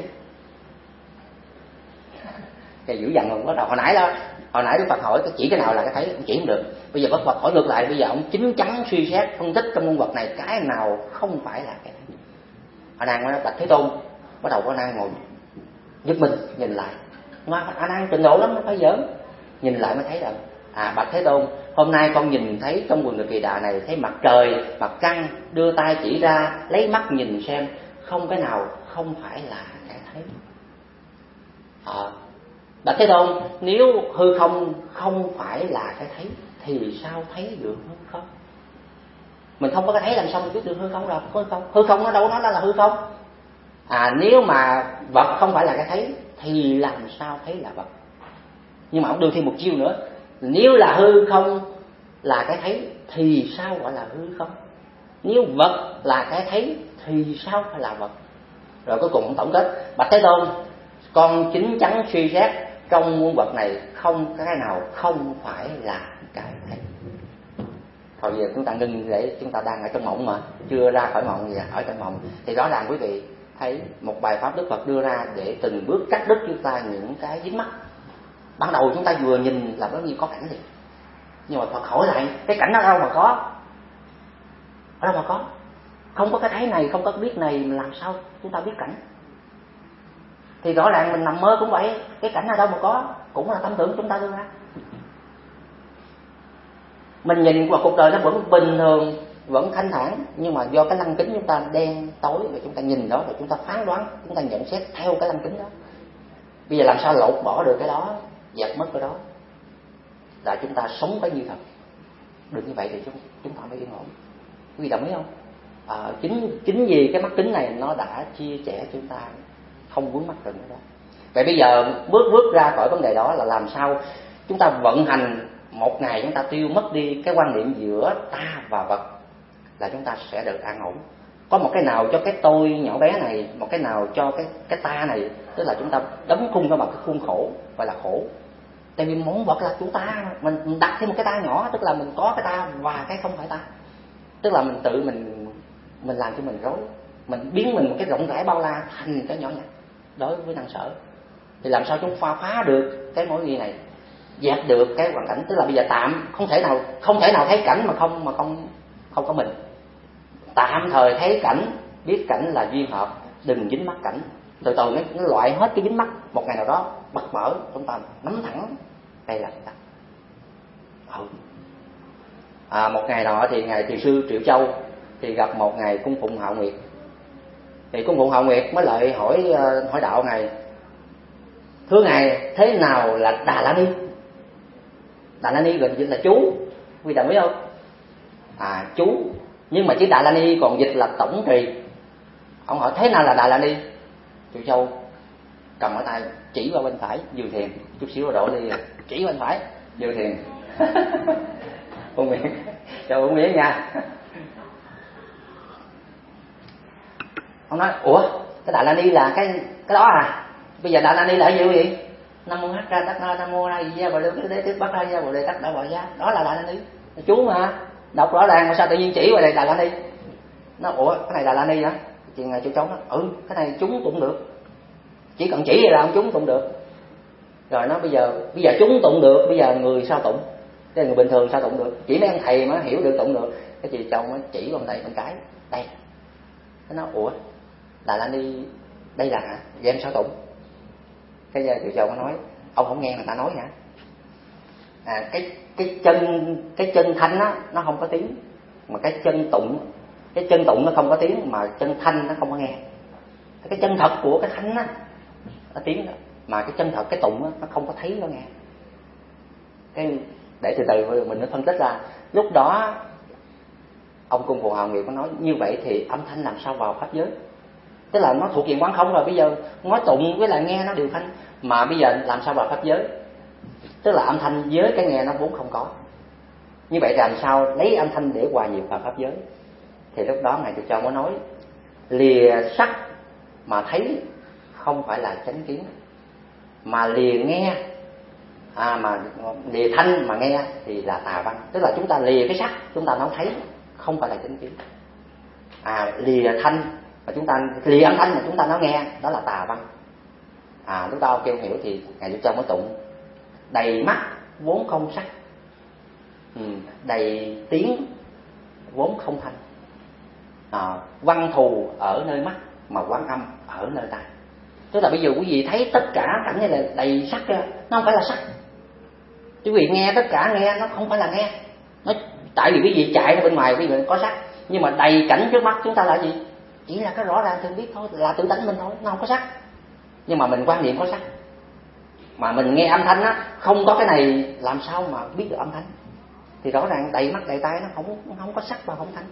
Cái dữ dằn rồi bắt đầu. Hồi nãy đó, hồi nãy Đức Phật hỏi chỉ cái nào là cái thấy, ông chỉ không được. Bây giờ Đức Phật hỏi ngược lại, bây giờ ông chín chắn suy xét phân tích trong con vật này cái nào không phải là cái thấy. A Nan nói: bạch Thế Tôn. Bắt đầu có A Nan ngồi giật mình nhìn lại, mà A Nan trình độ lắm, nó phải giỡn. Nhìn lại mới thấy rằng à bạch Thế Tôn, hôm nay con nhìn thấy trong vườn Kỳ Đà này, thấy mặt trời, mặt trăng, đưa tay chỉ ra, lấy mắt nhìn xem, không cái nào không phải là cái thấy. À, bạch Thế Tôn, nếu hư không không phải là cái thấy thì sao thấy được hư không? Mình không có cái thấy làm sao mình biết được hư không đâu? Hư không, hư không nó đâu nó là hư không. À nếu mà vật không phải là cái thấy thì làm sao thấy là vật? Nhưng mà ông đưa thêm một chiêu nữa, nếu là hư không là cái thấy thì sao gọi là hư không? Nếu vật là cái thấy thì sao phải là vật? Rồi cuối cùng ông tổng kết: bạch Thế Tôn, con chín chắn suy xét trong muôn vật này không cái nào không phải là cái thấy. Thôi giờ chúng ta ngưng để chúng ta đang ở trong mộng mà chưa ra khỏi mộng, gì ở trong mộng thì rõ ràng quý vị thấy một bài pháp Đức Phật đưa ra để từng bước cắt đứt chúng ta những cái dính mắc. Ban đầu chúng ta vừa nhìn là có gì có cảnh gì, nhưng mà Phật hỏi lại cái cảnh đó đâu mà có, ở đâu mà có? Không có cái thấy này, không có cái biết này, làm sao chúng ta biết cảnh? Thì rõ ràng mình nằm mơ cũng vậy, cái cảnh ở đâu mà có, cũng là tâm tưởng chúng ta đưa ra. Mình nhìn qua cuộc đời nó vẫn bình thường, vẫn thanh thản, nhưng mà do cái lăng kính chúng ta đen tối, và chúng ta nhìn đó, và chúng ta phán đoán, chúng ta nhận xét theo cái lăng kính đó. Bây giờ làm sao lột bỏ được cái đó, dẹp mất cái đó, là chúng ta sống cái như thật. Được như vậy thì chúng, chúng ta mới yên ổn. Quý vị đồng ý không? À, chính chính vì cái mắt kính này nó đã chia sẻ chúng ta không vướng mắc rồi nữa đó. Vậy bây giờ bước bước ra khỏi vấn đề đó là làm sao chúng ta vận hành một ngày, chúng ta tiêu mất đi cái quan niệm giữa ta và vật, là chúng ta sẽ được an ổn. Có một cái nào cho cái tôi nhỏ bé này, một cái nào cho cái cái ta này, tức là chúng ta đóng khung vào một cái khuôn khổ gọi là khổ. Tại vì món vật là của ta, mình đặt thêm một cái ta nhỏ, tức là mình có cái ta và cái không phải ta, tức là mình tự mình mình làm cho mình rối, mình biến mình một cái rộng rãi bao la thành cái nhỏ nhặt đối với năng sở. Thì làm sao chúng phá phá được cái mối nghi này, dẹp được cái hoàn cảnh, tức là bây giờ tạm không thể nào không thể nào thấy cảnh mà không mà không không có mình. Tạm thời thấy cảnh, biết cảnh là duyên hợp, đừng dính mắc cảnh. Từ từ nó, nó loại hết cái dính mắc, một ngày nào đó bật mở chúng ta nắm thẳng đây là ta. Ừ. À, một ngày nọ thì ngài thiền sư Triệu Châu thì gặp một ngày cung phụng Hạo Nguyệt. Thì cung phụng Hào Nguyệt mới lại hỏi hỏi đạo Ngài: thưa Ngài, thế nào là Đà La Ni? Đà La Ni gần dịch là chú, quý đồng biết không? À chú, nhưng mà chữ Đà La Ni còn dịch là tổng trì. Ông hỏi thế nào là Đà La Ni? Chú Châu cầm ở tay chỉ vào bên phải vừa thiền, chút xíu đổ đi chỉ bên phải vừa thiền. Không biết, Châu không biết nha. Ông nói ủa cái Đà La Ni là cái cái đó à? Bây giờ Đà La Ni là gì quý vị? Nam mô hắc ra tát na nam mô a di đà bồ đề đế thích bát ra gia bồ đề tát đa bảo giá, đó là Đà La Ni. Chú mà đọc rõ ràng mà sao tự nhiên chỉ vào đây Đà La Ni? Nó ủa cái này Đà La Ni hả? Chị ngài chú cháu nói ừ cái này chúng tụng được, chỉ cần chỉ vậy là ông chúng tụng được. Rồi nó bây giờ bây giờ chúng tụng được, bây giờ người sao tụng? Cái người bình thường sao tụng được? Chỉ mấy ông thầy mới hiểu được tụng được. Cái chị chồng mới chỉ vào đây bên cái đây. Nó nói ủa Đà La Ni đây là hả? Vậy em sao tụng? Cái giờ chị chồng mới nói ông không nghe người ta nói hả? À cái cái chân cái chân thanh á nó không có tiếng, mà cái chân tụng cái chân tụng nó không có tiếng, mà chân thanh nó không có nghe. Cái chân thật của cái thanh á nó tiếng đó, mà cái chân thật cái tụng á nó không có thấy nó nghe. Cái để từ từ mình nó phân tích ra. Lúc đó ông cung phụng Hào Nguyệt có nói như vậy thì âm thanh làm sao vào pháp giới? Tức là nó thuộc về quán không rồi, bây giờ nói tụng với lại nghe nó đều thanh, mà bây giờ làm sao vào pháp giới? Tức là âm thanh với cái nghe nó vốn không có. Như vậy làm sao lấy âm thanh để hòa nhập vào pháp giới? Thì lúc đó ngài Từ Châu mới nói lìa sắc mà thấy không phải là chánh kiến, mà lìa nghe à mà lìa thanh mà nghe thì là tà văn. Tức là chúng ta lìa cái sắc chúng ta nó thấy không phải là chánh kiến, à lìa thanh mà chúng ta lìa âm thanh mà chúng ta nó nghe đó là tà văn. À lúc đó kêu hiểu thì ngài Từ Châu mới tụng đầy mắt vốn không sắc, ừ, đầy tiếng vốn không thanh, à, văn thù ở nơi mắt mà quán âm ở nơi tai. Tức là bây giờ quý vị thấy tất cả cảnh như là đầy sắc ra, nó không phải là sắc. Quý vị nghe tất cả nghe nó không phải là nghe. Nó tại vì quý vị chạy ra bên ngoài quý vị có sắc, nhưng mà đầy cảnh trước mắt chúng ta là gì? Chỉ là cái rõ ràng thường biết thôi, là tự tánh mình thôi, nó không có sắc. Nhưng mà mình quan niệm có sắc. Mà mình nghe âm thanh á, không có cái này làm sao mà biết được âm thanh? Thì rõ ràng đầy mắt đầy tai nó không không có sắc và không thanh.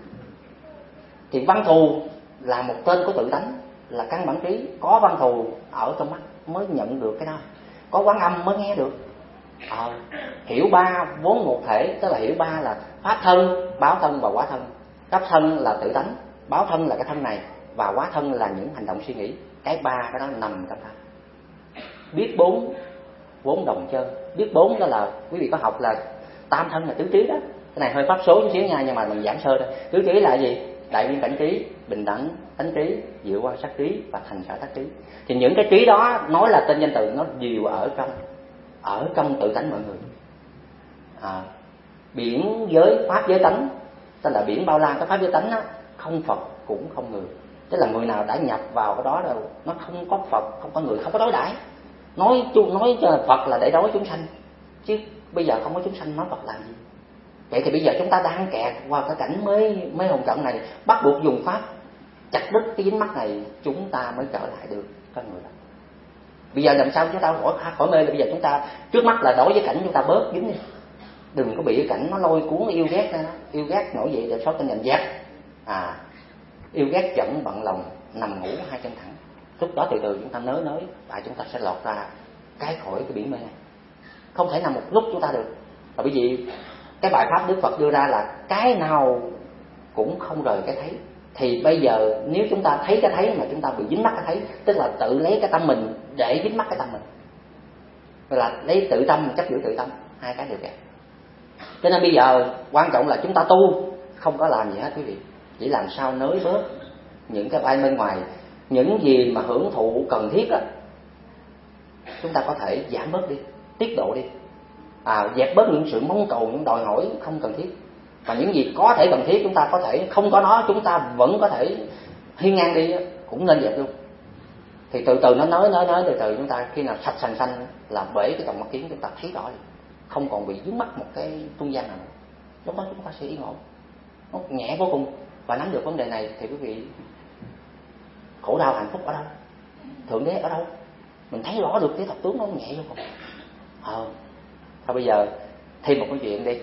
Thì văn thù là một tên của tự tánh, là căn bản trí, có văn thù ở trong mắt mới nhận được cái đó, có quán âm mới nghe được. À, hiểu ba vốn một thể, tức là hiểu ba là pháp thân, báo thân và quả thân. Pháp thân là tự tánh, báo thân là cái thân này, và quả thân là những hành động suy nghĩ. Cái ba cái đó nằm trong ta. Biết bốn vốn đồng chân. Biết bốn đó là quý vị có học là tam thân là tứ trí đó. Cái này hơi pháp số chút xíu nha, nhưng mà mình giảng sơ thôi. Tứ trí là gì? Đại biên cảnh trí, bình đẳng tánh trí, diệu quan sát trí và thành sở tác trí. Thì những cái trí đó nói là tên danh từ, nó đều ở trong ở trong tự tánh mọi người. À, biển giới pháp giới tánh, tức là biển bao la cái pháp giới tánh đó, không Phật cũng không người. Tức là người nào đã nhập vào cái đó rồi, nó không có Phật, không có người, không có đối đãi. Nói chung nói cho Phật là để đối chúng sanh, chứ bây giờ không có chúng sanh nói Phật làm gì? Vậy thì bây giờ chúng ta đang kẹt vào cái cảnh mới mới hồn trọng này, bắt buộc dùng pháp chặt đứt cái dính mắc này, chúng ta mới trở lại được con người đó. Bây giờ làm sao chúng ta khỏi khỏi mê? Là bây giờ chúng ta trước mắt là đối với cảnh chúng ta bớt dính đi, đừng có bị cái cảnh nó lôi cuốn yêu ghét ra, yêu ghét nổi dậy để số tên giành dẹp. À, yêu ghét giận bận lòng nằm ngủ hai chân thẳng. Lúc đó từ từ chúng ta nới nới, tại chúng ta sẽ lọt ra cái khỏi cái biển mê này. Không thể nào một lúc chúng ta được. Và bởi vì cái bài pháp Đức Phật đưa ra là cái nào cũng không rời cái thấy. Thì bây giờ nếu chúng ta thấy cái thấy mà chúng ta bị dính mắc cái thấy, tức là tự lấy cái tâm mình để dính mắc cái tâm mình, tức là lấy tự tâm chấp giữ tự tâm, hai cái đều kẹt. Cho nên bây giờ quan trọng là chúng ta tu không có làm gì hết quý vị, chỉ làm sao nới bớt những cái vai bên ngoài, những gì mà hưởng thụ cần thiết á, chúng ta có thể giảm bớt đi, tiết độ đi, à, dẹp bớt những sự mong cầu, những đòi hỏi không cần thiết. Và những gì có thể cần thiết chúng ta có thể không có nó, chúng ta vẫn có thể hiên ngang đi, cũng nên dẹp luôn. Thì từ từ nó nói nói nói từ từ chúng ta khi nào sạch sành xanh là bể cái tầm mắt kiến, chúng ta thấy rõ liền, không còn bị vướng mắc một cái trung gian nào nữa. Lúc đó chúng ta sẽ yên ổn, nó nhẹ vô cùng. Và nắm được vấn đề này thì quý vị khổ đau hạnh phúc ở đâu, thượng đế ở đâu, mình thấy rõ được cái thật tướng nó nhẹ vô cùng. Ờ thôi bây giờ thêm một cái chuyện đi.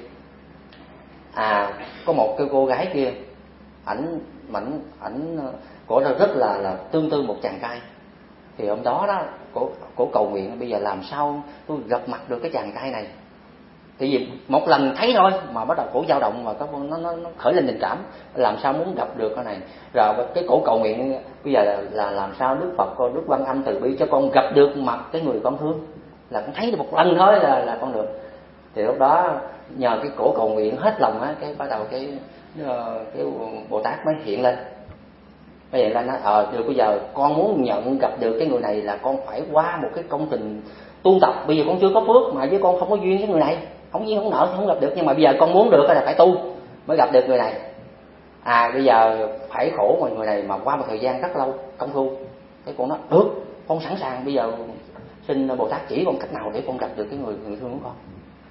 À có một cái cô gái kia, ảnh ảnh ảnh cổ rất là là tương tư một chàng trai. Thì hôm đó đó cổ cổ cầu nguyện bây giờ làm sao tôi gặp mặt được cái chàng trai này. Tại vì một lần thấy thôi mà bắt đầu cổ dao động và nó, nó nó khởi lên tình cảm, làm sao muốn gặp được cái này. Rồi cái cổ cầu nguyện bây giờ là, là làm sao Đức Phật con Đức Quan Âm từ bi cho con gặp được mặt cái người con thương, là con thấy được một lần thôi là là con được. Thì lúc đó nhờ cái cổ cầu nguyện hết lòng á, cái bắt đầu cái cái Bồ Tát mới hiện lên. Bây giờ nó ờ được bây giờ con muốn nhận gặp được cái người này là con phải qua một cái công trình tu tập. Bây giờ con chưa có phước mà với con không có duyên với người này, không duyên không nợ thì không gặp được, nhưng mà bây giờ con muốn được là phải tu mới gặp được người này. À bây giờ phải khổ mọi người này mà qua một thời gian rất lâu công phu. Cái con nói được, con sẵn sàng, bây giờ xin Bồ Tát chỉ con cách nào để con gặp được cái người người thương của con.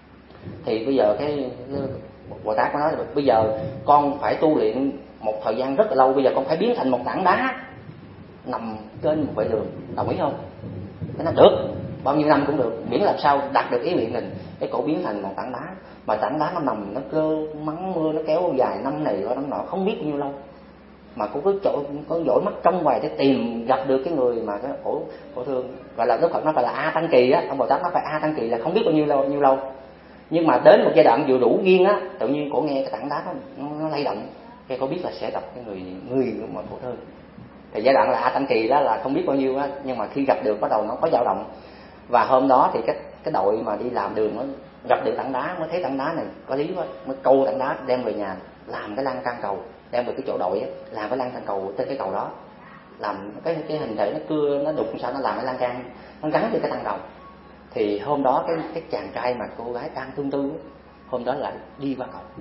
Thì bây giờ cái Bồ Tát có nói là bây giờ con phải tu luyện một thời gian rất là lâu, bây giờ con phải biến thành một tảng đá nằm trên một vệ đường, đồng ý không? Cái nó được, bao nhiêu năm cũng được, miễn làm sao đạt được ý nguyện mình. Cái cổ biến thành một tảng đá, mà tảng đá nó nằm nó cơ mắng mưa nó kéo dài năm này qua năm nọ không biết bao nhiêu lâu, mà cô cứ chỗ có dõi mắt trong hoài để tìm gặp được cái người mà cái khổ khổ thương. Gọi là Đức Phật nó gọi là A Tăng Kỳ á, ông Bồ Tát nó phải A Tăng Kỳ là không biết bao nhiêu lâu nhiêu lâu. Nhưng mà đến một giai đoạn vừa đủ duyên á, tự nhiên cổ nghe cái tảng đá nó, nó, nó lay động, cái cô biết là sẽ gặp cái người người mà khổ thương. Thì giai đoạn là A Tăng Kỳ đó là không biết bao nhiêu á, nhưng mà khi gặp được bắt đầu nó có dao động. Và hôm đó thì cái cái đội mà đi làm đường nó gặp được tảng đá, mới thấy tảng đá này có lý quá, mới câu tảng đá đem về nhà làm cái lan can cầu, đem về cái chỗ đội á, làm cái lan can cầu trên cái cầu đó, làm cái cái hình thể nó cưa nó đục sao nó làm cái lan can nó gắn với cái tăng cầu. Thì hôm đó cái cái chàng trai mà cô gái đang tương tư hôm đó lại đi qua cầu,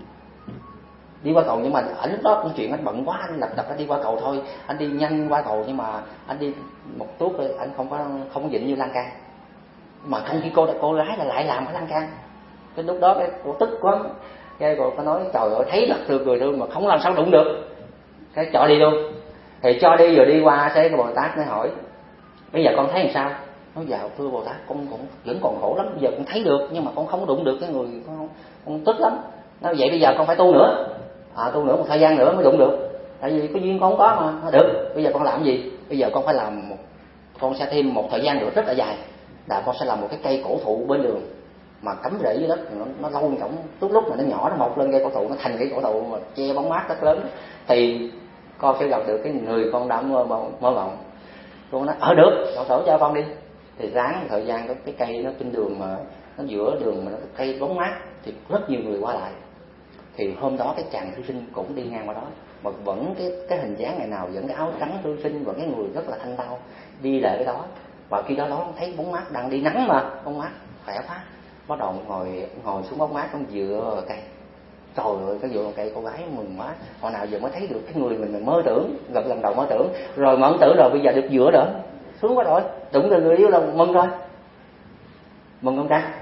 đi qua cầu nhưng mà ở lúc đó công chuyện anh bận quá, anh lập tập anh đi qua cầu thôi, anh đi nhanh qua cầu nhưng mà anh đi một tuốt thôi, anh không có không có dịnh như lan can. Mà không khi cô cô gái là lại làm cái lan can. Cái lúc đó cái cô tức quá, cái cô có nói trời ơi thấy rất thương người thương mà không làm sao đụng được, cái cho đi luôn. Thì cho đi rồi đi qua cái Bồ Tát mới hỏi bây giờ con thấy làm sao. Nói dạ thưa Bồ Tát con cũng vẫn còn khổ lắm, bây giờ con thấy được nhưng mà con không đụng được cái người, con, con tức lắm. Nói vậy bây giờ con phải tu nữa, à, tu nữa một thời gian nữa mới đụng được, tại vì có duyên con không có mà. Nói được, bây giờ con làm gì? Bây giờ con phải làm một, con sẽ thêm một thời gian nữa rất là dài, là con sẽ làm một cái cây cổ thụ bên đường mà cắm rễ dưới đất, nó, nó lâu trọng, lúc lúc mà nó nhỏ nó mọc lên cây cổ thụ, nó thành cái cổ thụ mà che bóng mát rất lớn, thì con sẽ gặp được cái người con đã mơ mơ mộng. Con nói ở được, đậu sổ cho con đi. Thì ráng thời gian cái, cái cây nó trên đường mà nó giữa đường mà nó cây bóng mát thì rất nhiều người qua lại. Thì hôm đó cái chàng thư sinh cũng đi ngang qua đó, mà vẫn cái cái hình dáng ngày nào vẫn cái áo trắng thư sinh, vẫn cái người rất là thanh tao đi lại cái đó. Và khi đó nó thấy bóng mát đang đi nắng mà bóng mát khỏe quá, bắt đầu ngồi ngồi xuống bóng mát trong dựa cây. Trời ơi cái dựa cây cô gái mừng quá, hồi nào giờ mới thấy được cái người mình mình mơ tưởng, gặp lần đầu mơ tưởng rồi mà ấn tưởng rồi bây giờ được dựa nữa, xuống quá rồi, đụng được người yêu là mừng rồi, mừng không ta?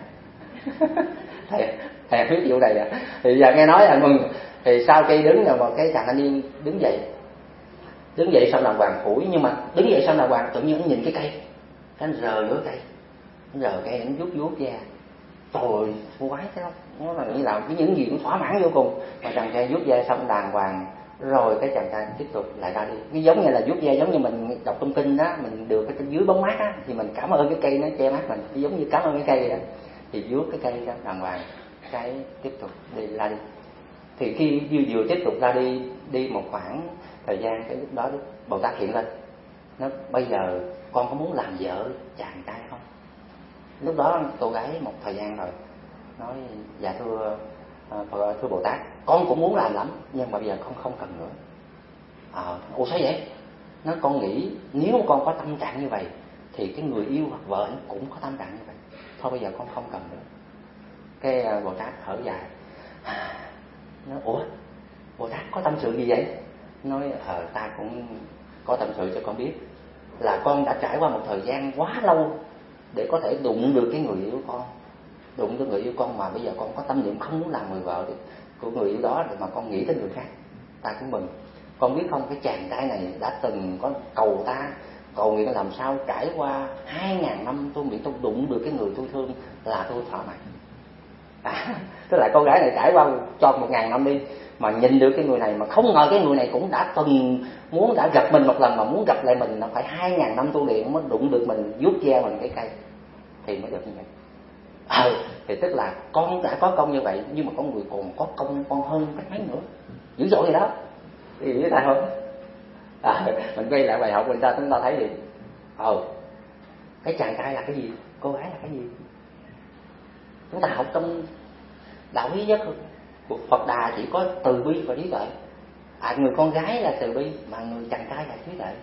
thầy thầy biết vụ này à? Thì giờ nghe nói là mừng. Thì sau khi đứng rồi một cái chàng thanh niên đứng dậy, đứng dậy xong đàng hoàng phủi, nhưng mà đứng dậy xong đàng hoàng tự nhiên anh nhìn cái cây, cái anh rờ vô cây, anh rờ cây anh vuốt vuốt da. Trời cô gái cái nó nó là như là cái những gì cũng thỏa mãn vô cùng. Mà chàng trai vuốt da xong đàng hoàng rồi cái chàng trai tiếp tục lại ra đi. Cái giống như là vuốt da giống như mình đọc trong kinh đó, mình được cái dưới bóng mát á thì mình cảm ơn cái cây nó che mát mình, cái giống như cảm ơn cái cây vậy đó. Thì vuốt cái cây ra đàng hoàng, cái tiếp tục đi ra đi. Thì khi vừa vừa tiếp tục ra đi đi một khoảng thời gian, cái lúc đó Bồ Tát hiện lên, nó bây giờ con có muốn làm vợ chàng trai không? Lúc đó cô gái một thời gian rồi nói dạ thưa thưa Bồ Tát con cũng muốn làm lắm nhưng mà bây giờ con không cần nữa. À, ủa sao vậy? Nó con nghĩ nếu con có tâm trạng như vậy thì cái người yêu hoặc vợ anh cũng có tâm trạng như vậy, thôi bây giờ con không cần nữa. Cái Bồ Tát thở dài, nói ủa Bồ Tát có tâm sự gì vậy? Nói ờ ta cũng có tâm sự cho con biết, là con đã trải qua một thời gian quá lâu để có thể đụng được cái người yêu con, đụng được người yêu con mà bây giờ con có tâm niệm không muốn làm người vợ của người yêu đó, để mà con nghĩ tới người khác. Ta cũng mừng, Con biết không, cái chàng trai này đã từng có cầu ta, cầu nguyện làm sao trải qua hai ngàn năm tôi miễn tôi đụng được cái người tôi thương là tôi thỏa mãn. À, tức là cô gái này trải qua cho một ngàn năm đi mà nhìn được cái người này, mà không ngờ cái người này cũng đã từng muốn đã gặp mình một lần, mà muốn gặp lại mình nó phải hai ngàn năm tu luyện mới đụng được mình, vuốt ve mình cái cây thì mới được như vậy. Ờ, thì tức là con đã có công như vậy, nhưng mà con người còn có công con hơn cái mấy nữa, dữ dội vậy đó. Thì biết ta không? À, mình quay lại bài học của người ta, chúng ta thấy gì? Ờ, cái chàng trai là cái gì? Cô gái là cái gì? Chúng ta học trong đạo lý giác của Phật Đà chỉ có từ bi và trí tuệ. À, người con gái là từ bi, mà người chàng trai là trí tuệ.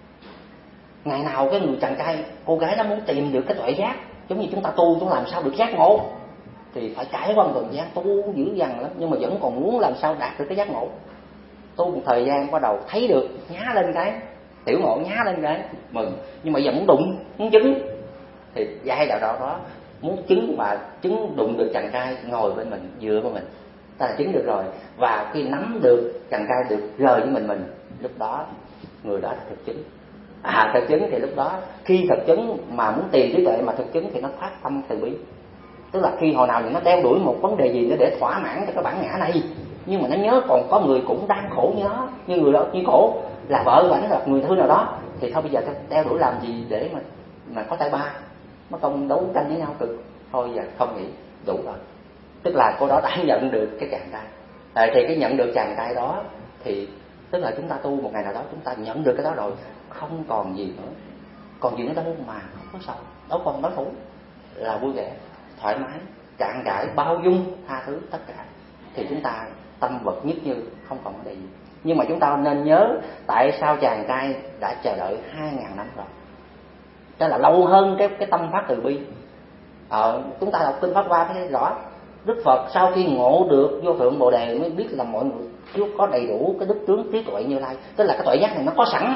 Ngày nào cái người chàng trai, cô gái nó muốn tìm được cái tuệ giác, giống như chúng ta tu, chúng làm sao được giác ngộ thì phải trải qua một thời gian tu dữ dằn lắm, nhưng mà vẫn còn muốn làm sao đạt được cái giác ngộ. Tu một thời gian bắt đầu thấy được, nhá lên cái tiểu ngộ, nhá lên cái mừng, nhưng mà giờ muốn đụng, muốn chứng thì giai đoạn đó, đó muốn chứng mà chứng đụng được chàng trai ngồi bên mình, dựa vào mình, ta là chứng được rồi. Và khi nắm được chàng trai được rời với mình mình lúc đó người đó là thực chứng. À, thực chứng thì lúc đó khi thực chứng mà muốn tìm trí tuệ mà thực chứng thì nó phát tâm từ bi. Tức là khi hồi nào thì nó đeo đuổi một vấn đề gì đó để thỏa mãn cho cái bản ngã này, nhưng mà nó nhớ còn có người cũng đang khổ như nó, như người đó như khổ là vợ của ảnh, là người thương nào đó, thì thôi bây giờ đeo đuổi làm gì để mà mà có tay ba, nó không đấu tranh với nhau cực, thôi giờ không nghĩ đủ rồi. Tức là cô đó đã nhận được cái chàng trai. À, thì cái nhận được chàng trai đó thì tức là chúng ta tu một ngày nào đó chúng ta nhận được cái đó rồi, không còn gì nữa, còn gì nữa đâu mà không có sầu, đâu còn đối thủ, là vui vẻ, thoải mái, cạn trải, bao dung, tha thứ tất cả, thì chúng ta tâm vật nhất như không còn vấn đề gì. Nhưng mà chúng ta nên nhớ tại sao chàng trai đã chờ đợi hai ngàn năm rồi, đó là lâu hơn cái cái tâm phát từ bi. Ờ, chúng ta đọc kinh Pháp Hoa thấy rõ, Đức Phật sau khi ngộ được vô thượng Bồ Đề mới biết là mọi người chưa có đầy đủ cái đức tướng trí tuệ Như Lai, tức là cái tuệ giác này nó có sẵn,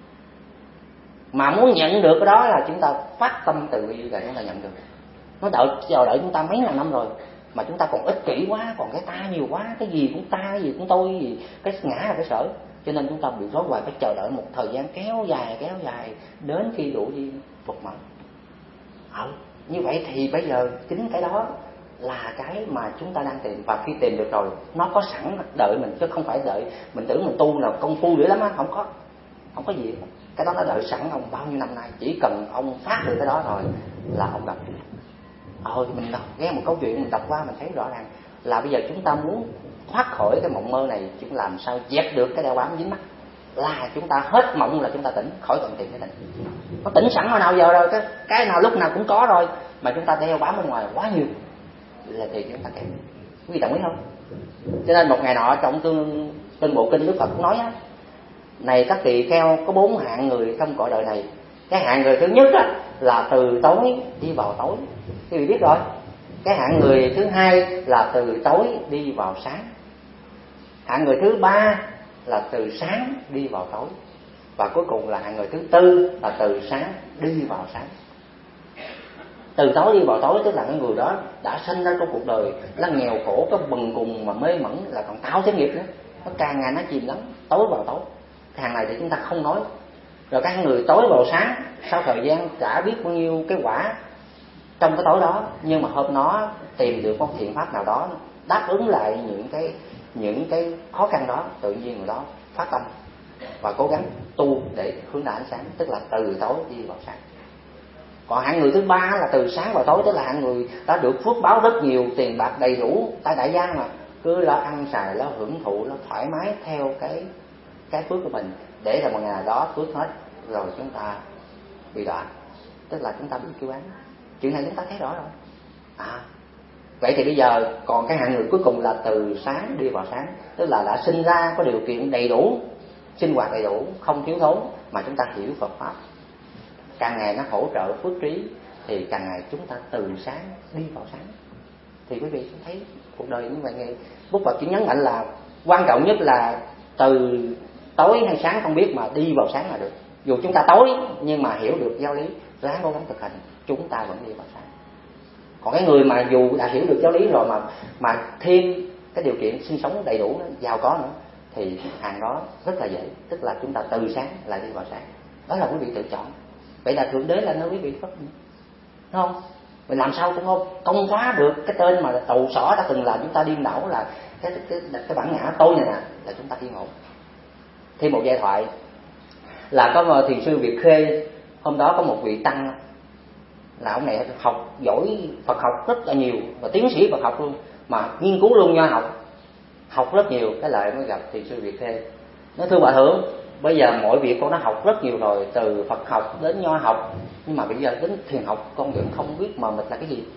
mà muốn nhận được cái đó là chúng ta phát tâm từ bi là chúng ta nhận được. Nó đợi chờ đợi chúng ta mấy ngàn năm rồi mà chúng ta còn ích kỷ quá, còn cái ta nhiều quá, cái gì cũng ta, cái gì cũng tôi, cái gì cái ngã là cái sở, cho nên chúng ta bị rối hoài, phải chờ đợi một thời gian kéo dài kéo dài đến khi đủ duyên phục mệnh. Ờ, như vậy thì bây giờ chính cái đó là cái mà chúng ta đang tìm, và khi tìm được rồi nó có sẵn đợi mình, chứ không phải đợi mình tưởng mình tu là công phu dữ lắm á, không có, không có gì. Cái đó nó đợi sẵn ông bao nhiêu năm nay, chỉ cần ông phát được cái đó rồi là ông gặp. Ờ, thì mình đọc, nghe một câu chuyện mình đọc qua mình thấy rõ ràng là bây giờ chúng ta muốn thoát khỏi cái mộng mơ này, chúng làm sao dẹp được cái đeo bám dính mắt, là chúng ta hết mộng là chúng ta tỉnh, khỏi cần tìm cái tỉnh. Nó tỉnh sẵn hồi nào giờ rồi, cái cái nào lúc nào cũng có rồi, mà chúng ta đeo bám bên ngoài quá nhiều là thì chúng ta kém. Quý vị đồng ý không? Cho nên một ngày nọ trong tương tương bộ kinh Đức Phật cũng nói á, này các tỳ kheo, có bốn hạng người trong cõi đời này. Cái hạng người thứ nhất á, là từ tối đi vào tối, quý vị biết rồi. Cái hạng người thứ hai là từ tối đi vào sáng. Hạng người thứ ba là từ sáng đi vào tối. Và cuối cùng là hạng người thứ tư là từ sáng đi vào sáng. Từ tối đi vào tối tức là cái người đó đã sinh ra trong cuộc đời là nghèo khổ, có bần cùng mà mê mẩn, là còn tạo thêm nghiệp nữa, nó càng ngày nó chìm lắm, tối vào tối. Cái hàng này thì chúng ta không nói. Rồi các người tối vào sáng, sau thời gian chả biết bao nhiêu cái quả trong cái tối đó, nhưng mà hôm nó tìm được một thiện pháp nào đó đáp ứng lại những cái những cái khó khăn đó, tự nhiên người đó phát tâm và cố gắng tu để hướng đến ánh sáng, tức là từ tối đi vào sáng. Còn hạng người thứ ba là từ sáng vào tối, tức là hạng người đã được phước báo rất nhiều, tiền bạc đầy đủ, tại đại gia mà cứ lo ăn xài, lo hưởng thụ, lo thoải mái theo cái cái phước của mình, để là một ngày đó phước hết rồi chúng ta bị đoạn, tức là chúng ta bị kêu án. Chuyện này chúng ta thấy rõ rồi. À, vậy thì bây giờ còn cái hạng người cuối cùng là từ sáng đi vào sáng, tức là đã sinh ra có điều kiện đầy đủ, sinh hoạt đầy đủ, không thiếu thốn, mà chúng ta hiểu Phật pháp, càng ngày nó hỗ trợ phước trí, thì càng ngày chúng ta từ sáng đi vào sáng. Thì quý vị thấy cuộc đời như vậy, nghe Đức Phật chỉ nhấn mạnh là quan trọng nhất là từ tối hay sáng không biết, mà đi vào sáng là được. Dù chúng ta tối nhưng mà hiểu được giáo lý, ráng cố gắng thực hành, chúng ta vẫn đi vào sáng. Còn cái người mà dù đã hiểu được giáo lý rồi mà mà thêm cái điều kiện sinh sống đầy đủ, giàu có nữa, thì hàng đó rất là dễ, tức là chúng ta từ sáng lại đi vào sáng. Đó là quý vị tự chọn. Vậy là Thượng Đế là nơi quý vị phát hiện, đúng không? Mình làm sao cũng không công phá được cái tên mà tù xỏ đã từng làm chúng ta điên đảo là cái cái cái bản ngã tôi này nè, là chúng ta yên ổn. Thêm một giai thoại là có thiền sư Việt Khê, hôm đó có một vị tăng là ông này học giỏi Phật học rất là nhiều, và tiến sĩ Phật học luôn, mà nghiên cứu luôn nho học, học rất nhiều. Cái lại mới gặp thiền sư Việt Khê, nói thưa bà thượng, bây giờ mọi việc con đã học rất nhiều rồi, từ Phật học đến nho học, nhưng mà bây giờ đến thiền học con vẫn không biết mờ mịt là cái gì.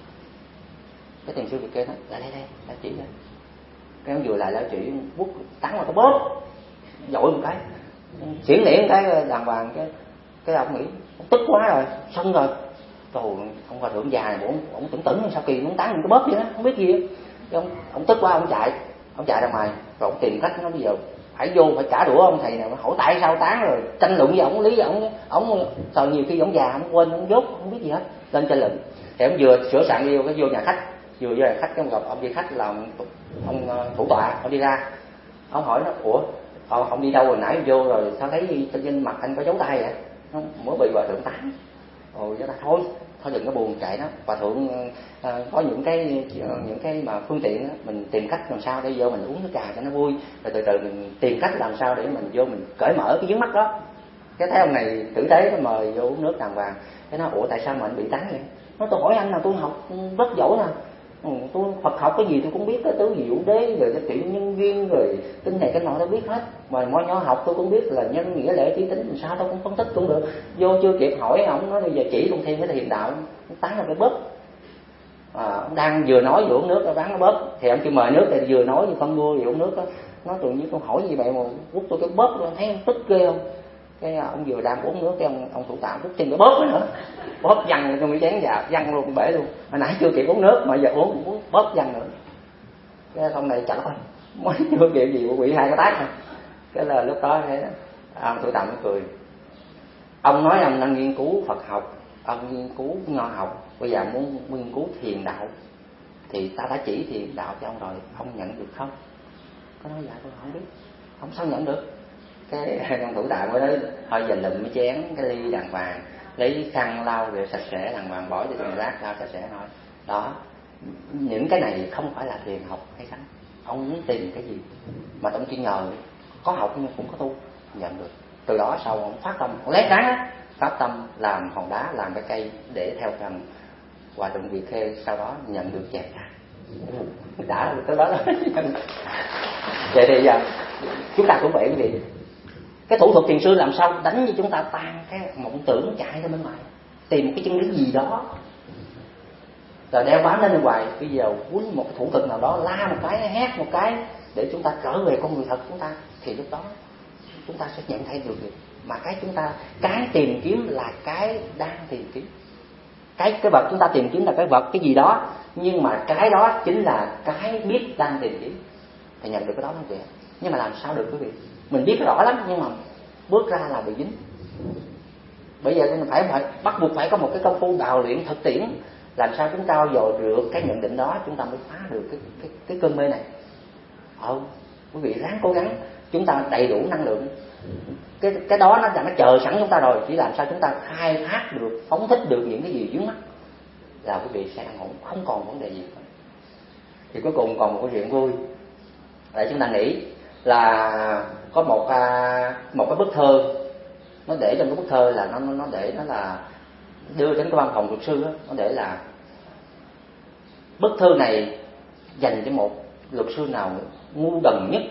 Cái thiền sư Việt Khê nói lại đây đây, lại chỉ ra. Cái ông vừa lại lại chỉ bút tán vào cái bóp, dội một cái, xiển liễn cái đàng hoàng, cái cái ông nghĩ ông tức quá rồi, xong rồi. Trời, ông hòa thượng già này, ông, ông tưởng tưởng sao kỳ, muốn tán những cái bóp vậy đó, không biết gì hết. Ông, ông tức quá, ông chạy, ông chạy ra ngoài, rồi ông tìm cách, nó bây giờ phải vô phải trả đũa ông thầy này, hỏi tại sao tán, rồi tranh luận với ông lý, ông ông rồi nhiều khi ông già ông quên, ông dốt không biết gì hết, lên tranh luận. Thì ông vừa sửa soạn đi vô cái vô nhà khách, vừa vô nhà khách cái ông gặp ông đi khách là ông, ông thủ tọa, ông đi ra, ông hỏi nó ủa ông đi đâu rồi, nãy vô rồi sao thấy trên mặt anh có dấu tay vậy? Nó mới bị hòa thượng tán. Ồ, vậy ta thôi thôi đừng có buồn chạy đó, hòa thượng à, có những cái những cái mà phương tiện đó, mình tìm cách làm sao để vô mình uống nước trà cho nó vui, rồi từ từ mình tìm cách làm sao để mình vô mình cởi mở cái vướng mắt đó. Cái thấy ông này tử tế nó mời vô uống nước đàng hoàng. Cái nó ủa tại sao mà anh bị tán vậy? Nó tôi hỏi anh là tôi học rất giỏi nè, ừ, tôi Phật học cái gì tôi cũng biết, cái tứ diệu đế rồi cái tiểu nhân duyên rồi kinh này cái nọ tôi biết hết, mà mọi nhỏ học tôi cũng biết là nhân nghĩa lễ trí tính, sao tôi cũng phân tích cũng được. Vô chưa kịp hỏi ông nói bây giờ chỉ con thêm cái thiền đạo, ông tán là cái bóp. À, ông đang vừa nói vừa uống nước nó bán nó bóp, thì ông kêu mời nước thì vừa nói như con vua vừa uống nước đó. Nó tự nhiên tôi hỏi gì vậy mà quất tôi cái bóp luôn, thấy tức ghê không? Cái ông vừa đang uống nước, cái ông ông thủ tạm quất thêm cái bóp nữa, bóp văng trong cái chén vào, văng luôn bể luôn. Hồi nãy chưa kịp uống nước mà giờ uống uống bóp văng nữa. Cái ông này chặt thôi, mới chưa kịp gì bị hai cái tát này. Cái là lúc đó thế đó, ông thủ tạm cười. Ông nói ông đang nghiên cứu Phật học, ông nghiên cứu nho học, bây giờ muốn nghiên cứu thiền đạo thì ta đã chỉ thiền đạo cho ông rồi, ông nhận được không? Có nói dạ tôi không biết. Không sao nhận được. Cái ông thủ tạm mới nói thôi giờ lụm cái chén cái ly đàng hoàng, lấy khăn lau rửa sạch sẽ đàng hoàng, bỏ cho thùng rác lau sạch sẽ thôi. Đó, những cái này không phải là thiền học hay sao? Ông muốn tìm cái gì mà ông chỉ nhờ có học nhưng cũng có tu, nhận được. Từ đó sau ông phát tâm, ông lét ráng phát tâm làm hòn đá, làm cái cây để theo thần Hòa thượng Việt Khê, sau đó nhận được chàng trai. Đã tới đó đó. Vậy thì giờ chúng ta cũng vậy quý vị. Cái thủ thuật thiền sư làm sao đánh cho chúng ta tan cái mộng tưởng chạy ra bên ngoài, tìm cái chân lý gì đó rồi đeo bám lên bên ngoài. Bây giờ quýnh một cái thủ thuật nào đó, la một cái, hét một cái để chúng ta trở về con người thật chúng ta, thì lúc đó chúng ta sẽ nhận thấy được việc mà cái chúng ta cái tìm kiếm là cái đang tìm kiếm. Cái cái vật chúng ta tìm kiếm là cái vật cái gì đó, nhưng mà cái đó chính là cái biết đang tìm kiếm, thì nhận được cái đó nó vậy. Nhưng mà làm sao được quý vị? Mình biết rõ lắm nhưng mà bước ra là bị dính. Bây giờ mình phải phải bắt buộc phải có một cái công phu đào luyện thực tiễn, làm sao chúng ta dò được cái nhận định đó, chúng ta mới phá được cái cái cái cơn mê này. Ờ, quý vị ráng cố gắng, chúng ta đầy đủ năng lượng. Cái cái đó nó đã nó chờ sẵn chúng ta rồi, chỉ làm sao chúng ta khai thác được, phóng thích được những cái gì vướng mắc là quý vị sẽ an ổn, không còn vấn đề gì nữa. Thì cuối cùng còn một cái chuyện vui. Để chúng ta nghĩ là có một một cái bức thơ, nó để trong cái bức thơ là nó nó để nó là đưa đến cái văn phòng luật sư đó, nó để là bức thư này dành cho một luật sư nào ngu đần nhất,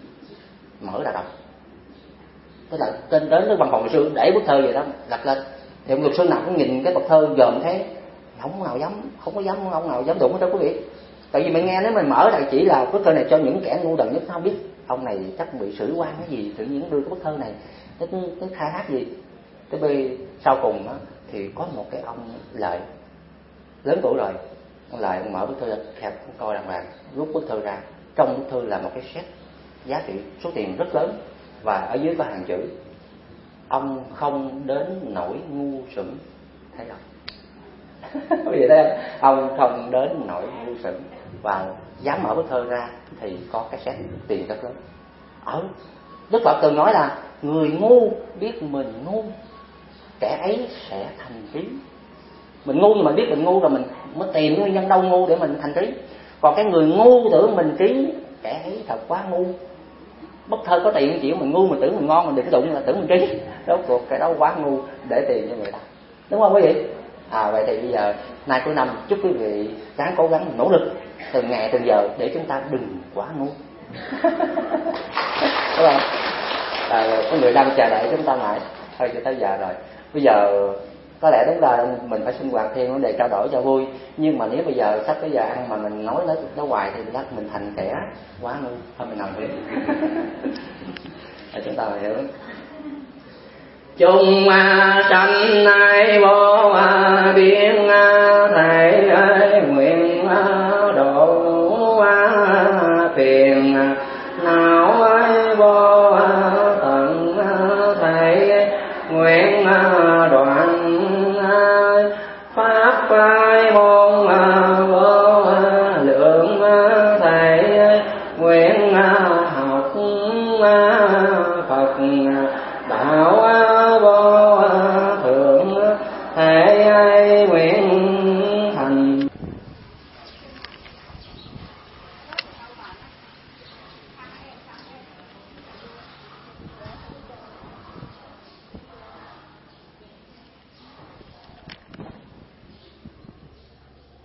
mở ra đọc. Tức là trên đến cái văn phòng luật sư để bức thơ vậy đó đặt lên, thì luật sư nào cũng nhìn cái bức thơ gồm thế, không nào dám, không có dám, ông nào dám đụng hết đó quý vị. Tại vì mình nghe nếu mình mở lại chỉ là bức thơ này cho những kẻ ngu đần nhất, không biết ông này chắc bị xử quan cái gì, tự nhiên đưa cái bức thơ này nó nó khai thác gì. Cái bên sau cùng đó, thì có một cái ông Lợi lớn tuổi rồi, ông Lợi ông mở bức thư khép coi đàng hoàng, rút bức thư ra, trong bức thư là một cái séc giá trị số tiền rất lớn, và ở dưới có hàng chữ: ông không đến nỗi ngu xuẩn. Thấy không? Bởi vì thế ông không đến nỗi ngu xuẩn, và dám mở bức thơ ra thì có cái séc tiền rất lớn. ở Đức Phật từng nói là người ngu biết mình ngu, kẻ ấy sẽ thành trí. Mình ngu nhưng mà biết mình ngu rồi mình mới tìm nguyên nhân đâu ngu để mình thành trí. Còn cái người ngu tưởng mình trí, kẻ ấy thật quá ngu. Bất thơ có tiền chịu, mình ngu mình tưởng mình ngon, mình đừng có đụng là tưởng mình trí. Rốt cuộc cái đó quá ngu để tiền cho người ta, đúng không quý vị? À, vậy thì bây giờ nay cuối năm chúc quý vị ráng cố gắng nỗ lực từng ngày từng giờ để chúng ta đừng quá ngu. Đúng không? À, có người đang chờ đợi chúng ta lại. Thôi cho tới giờ rồi. Bây giờ có lẽ đúng là mình phải sinh hoạt thêm vấn đề trao đổi cho vui. Nhưng mà nếu bây giờ sắp tới giờ ăn mà mình nói đó, đó hoài thì chắc mình thành kẻ quá ngu. Thôi mình nằm đi. Để chúng ta hiểu. Chung sanh ai vô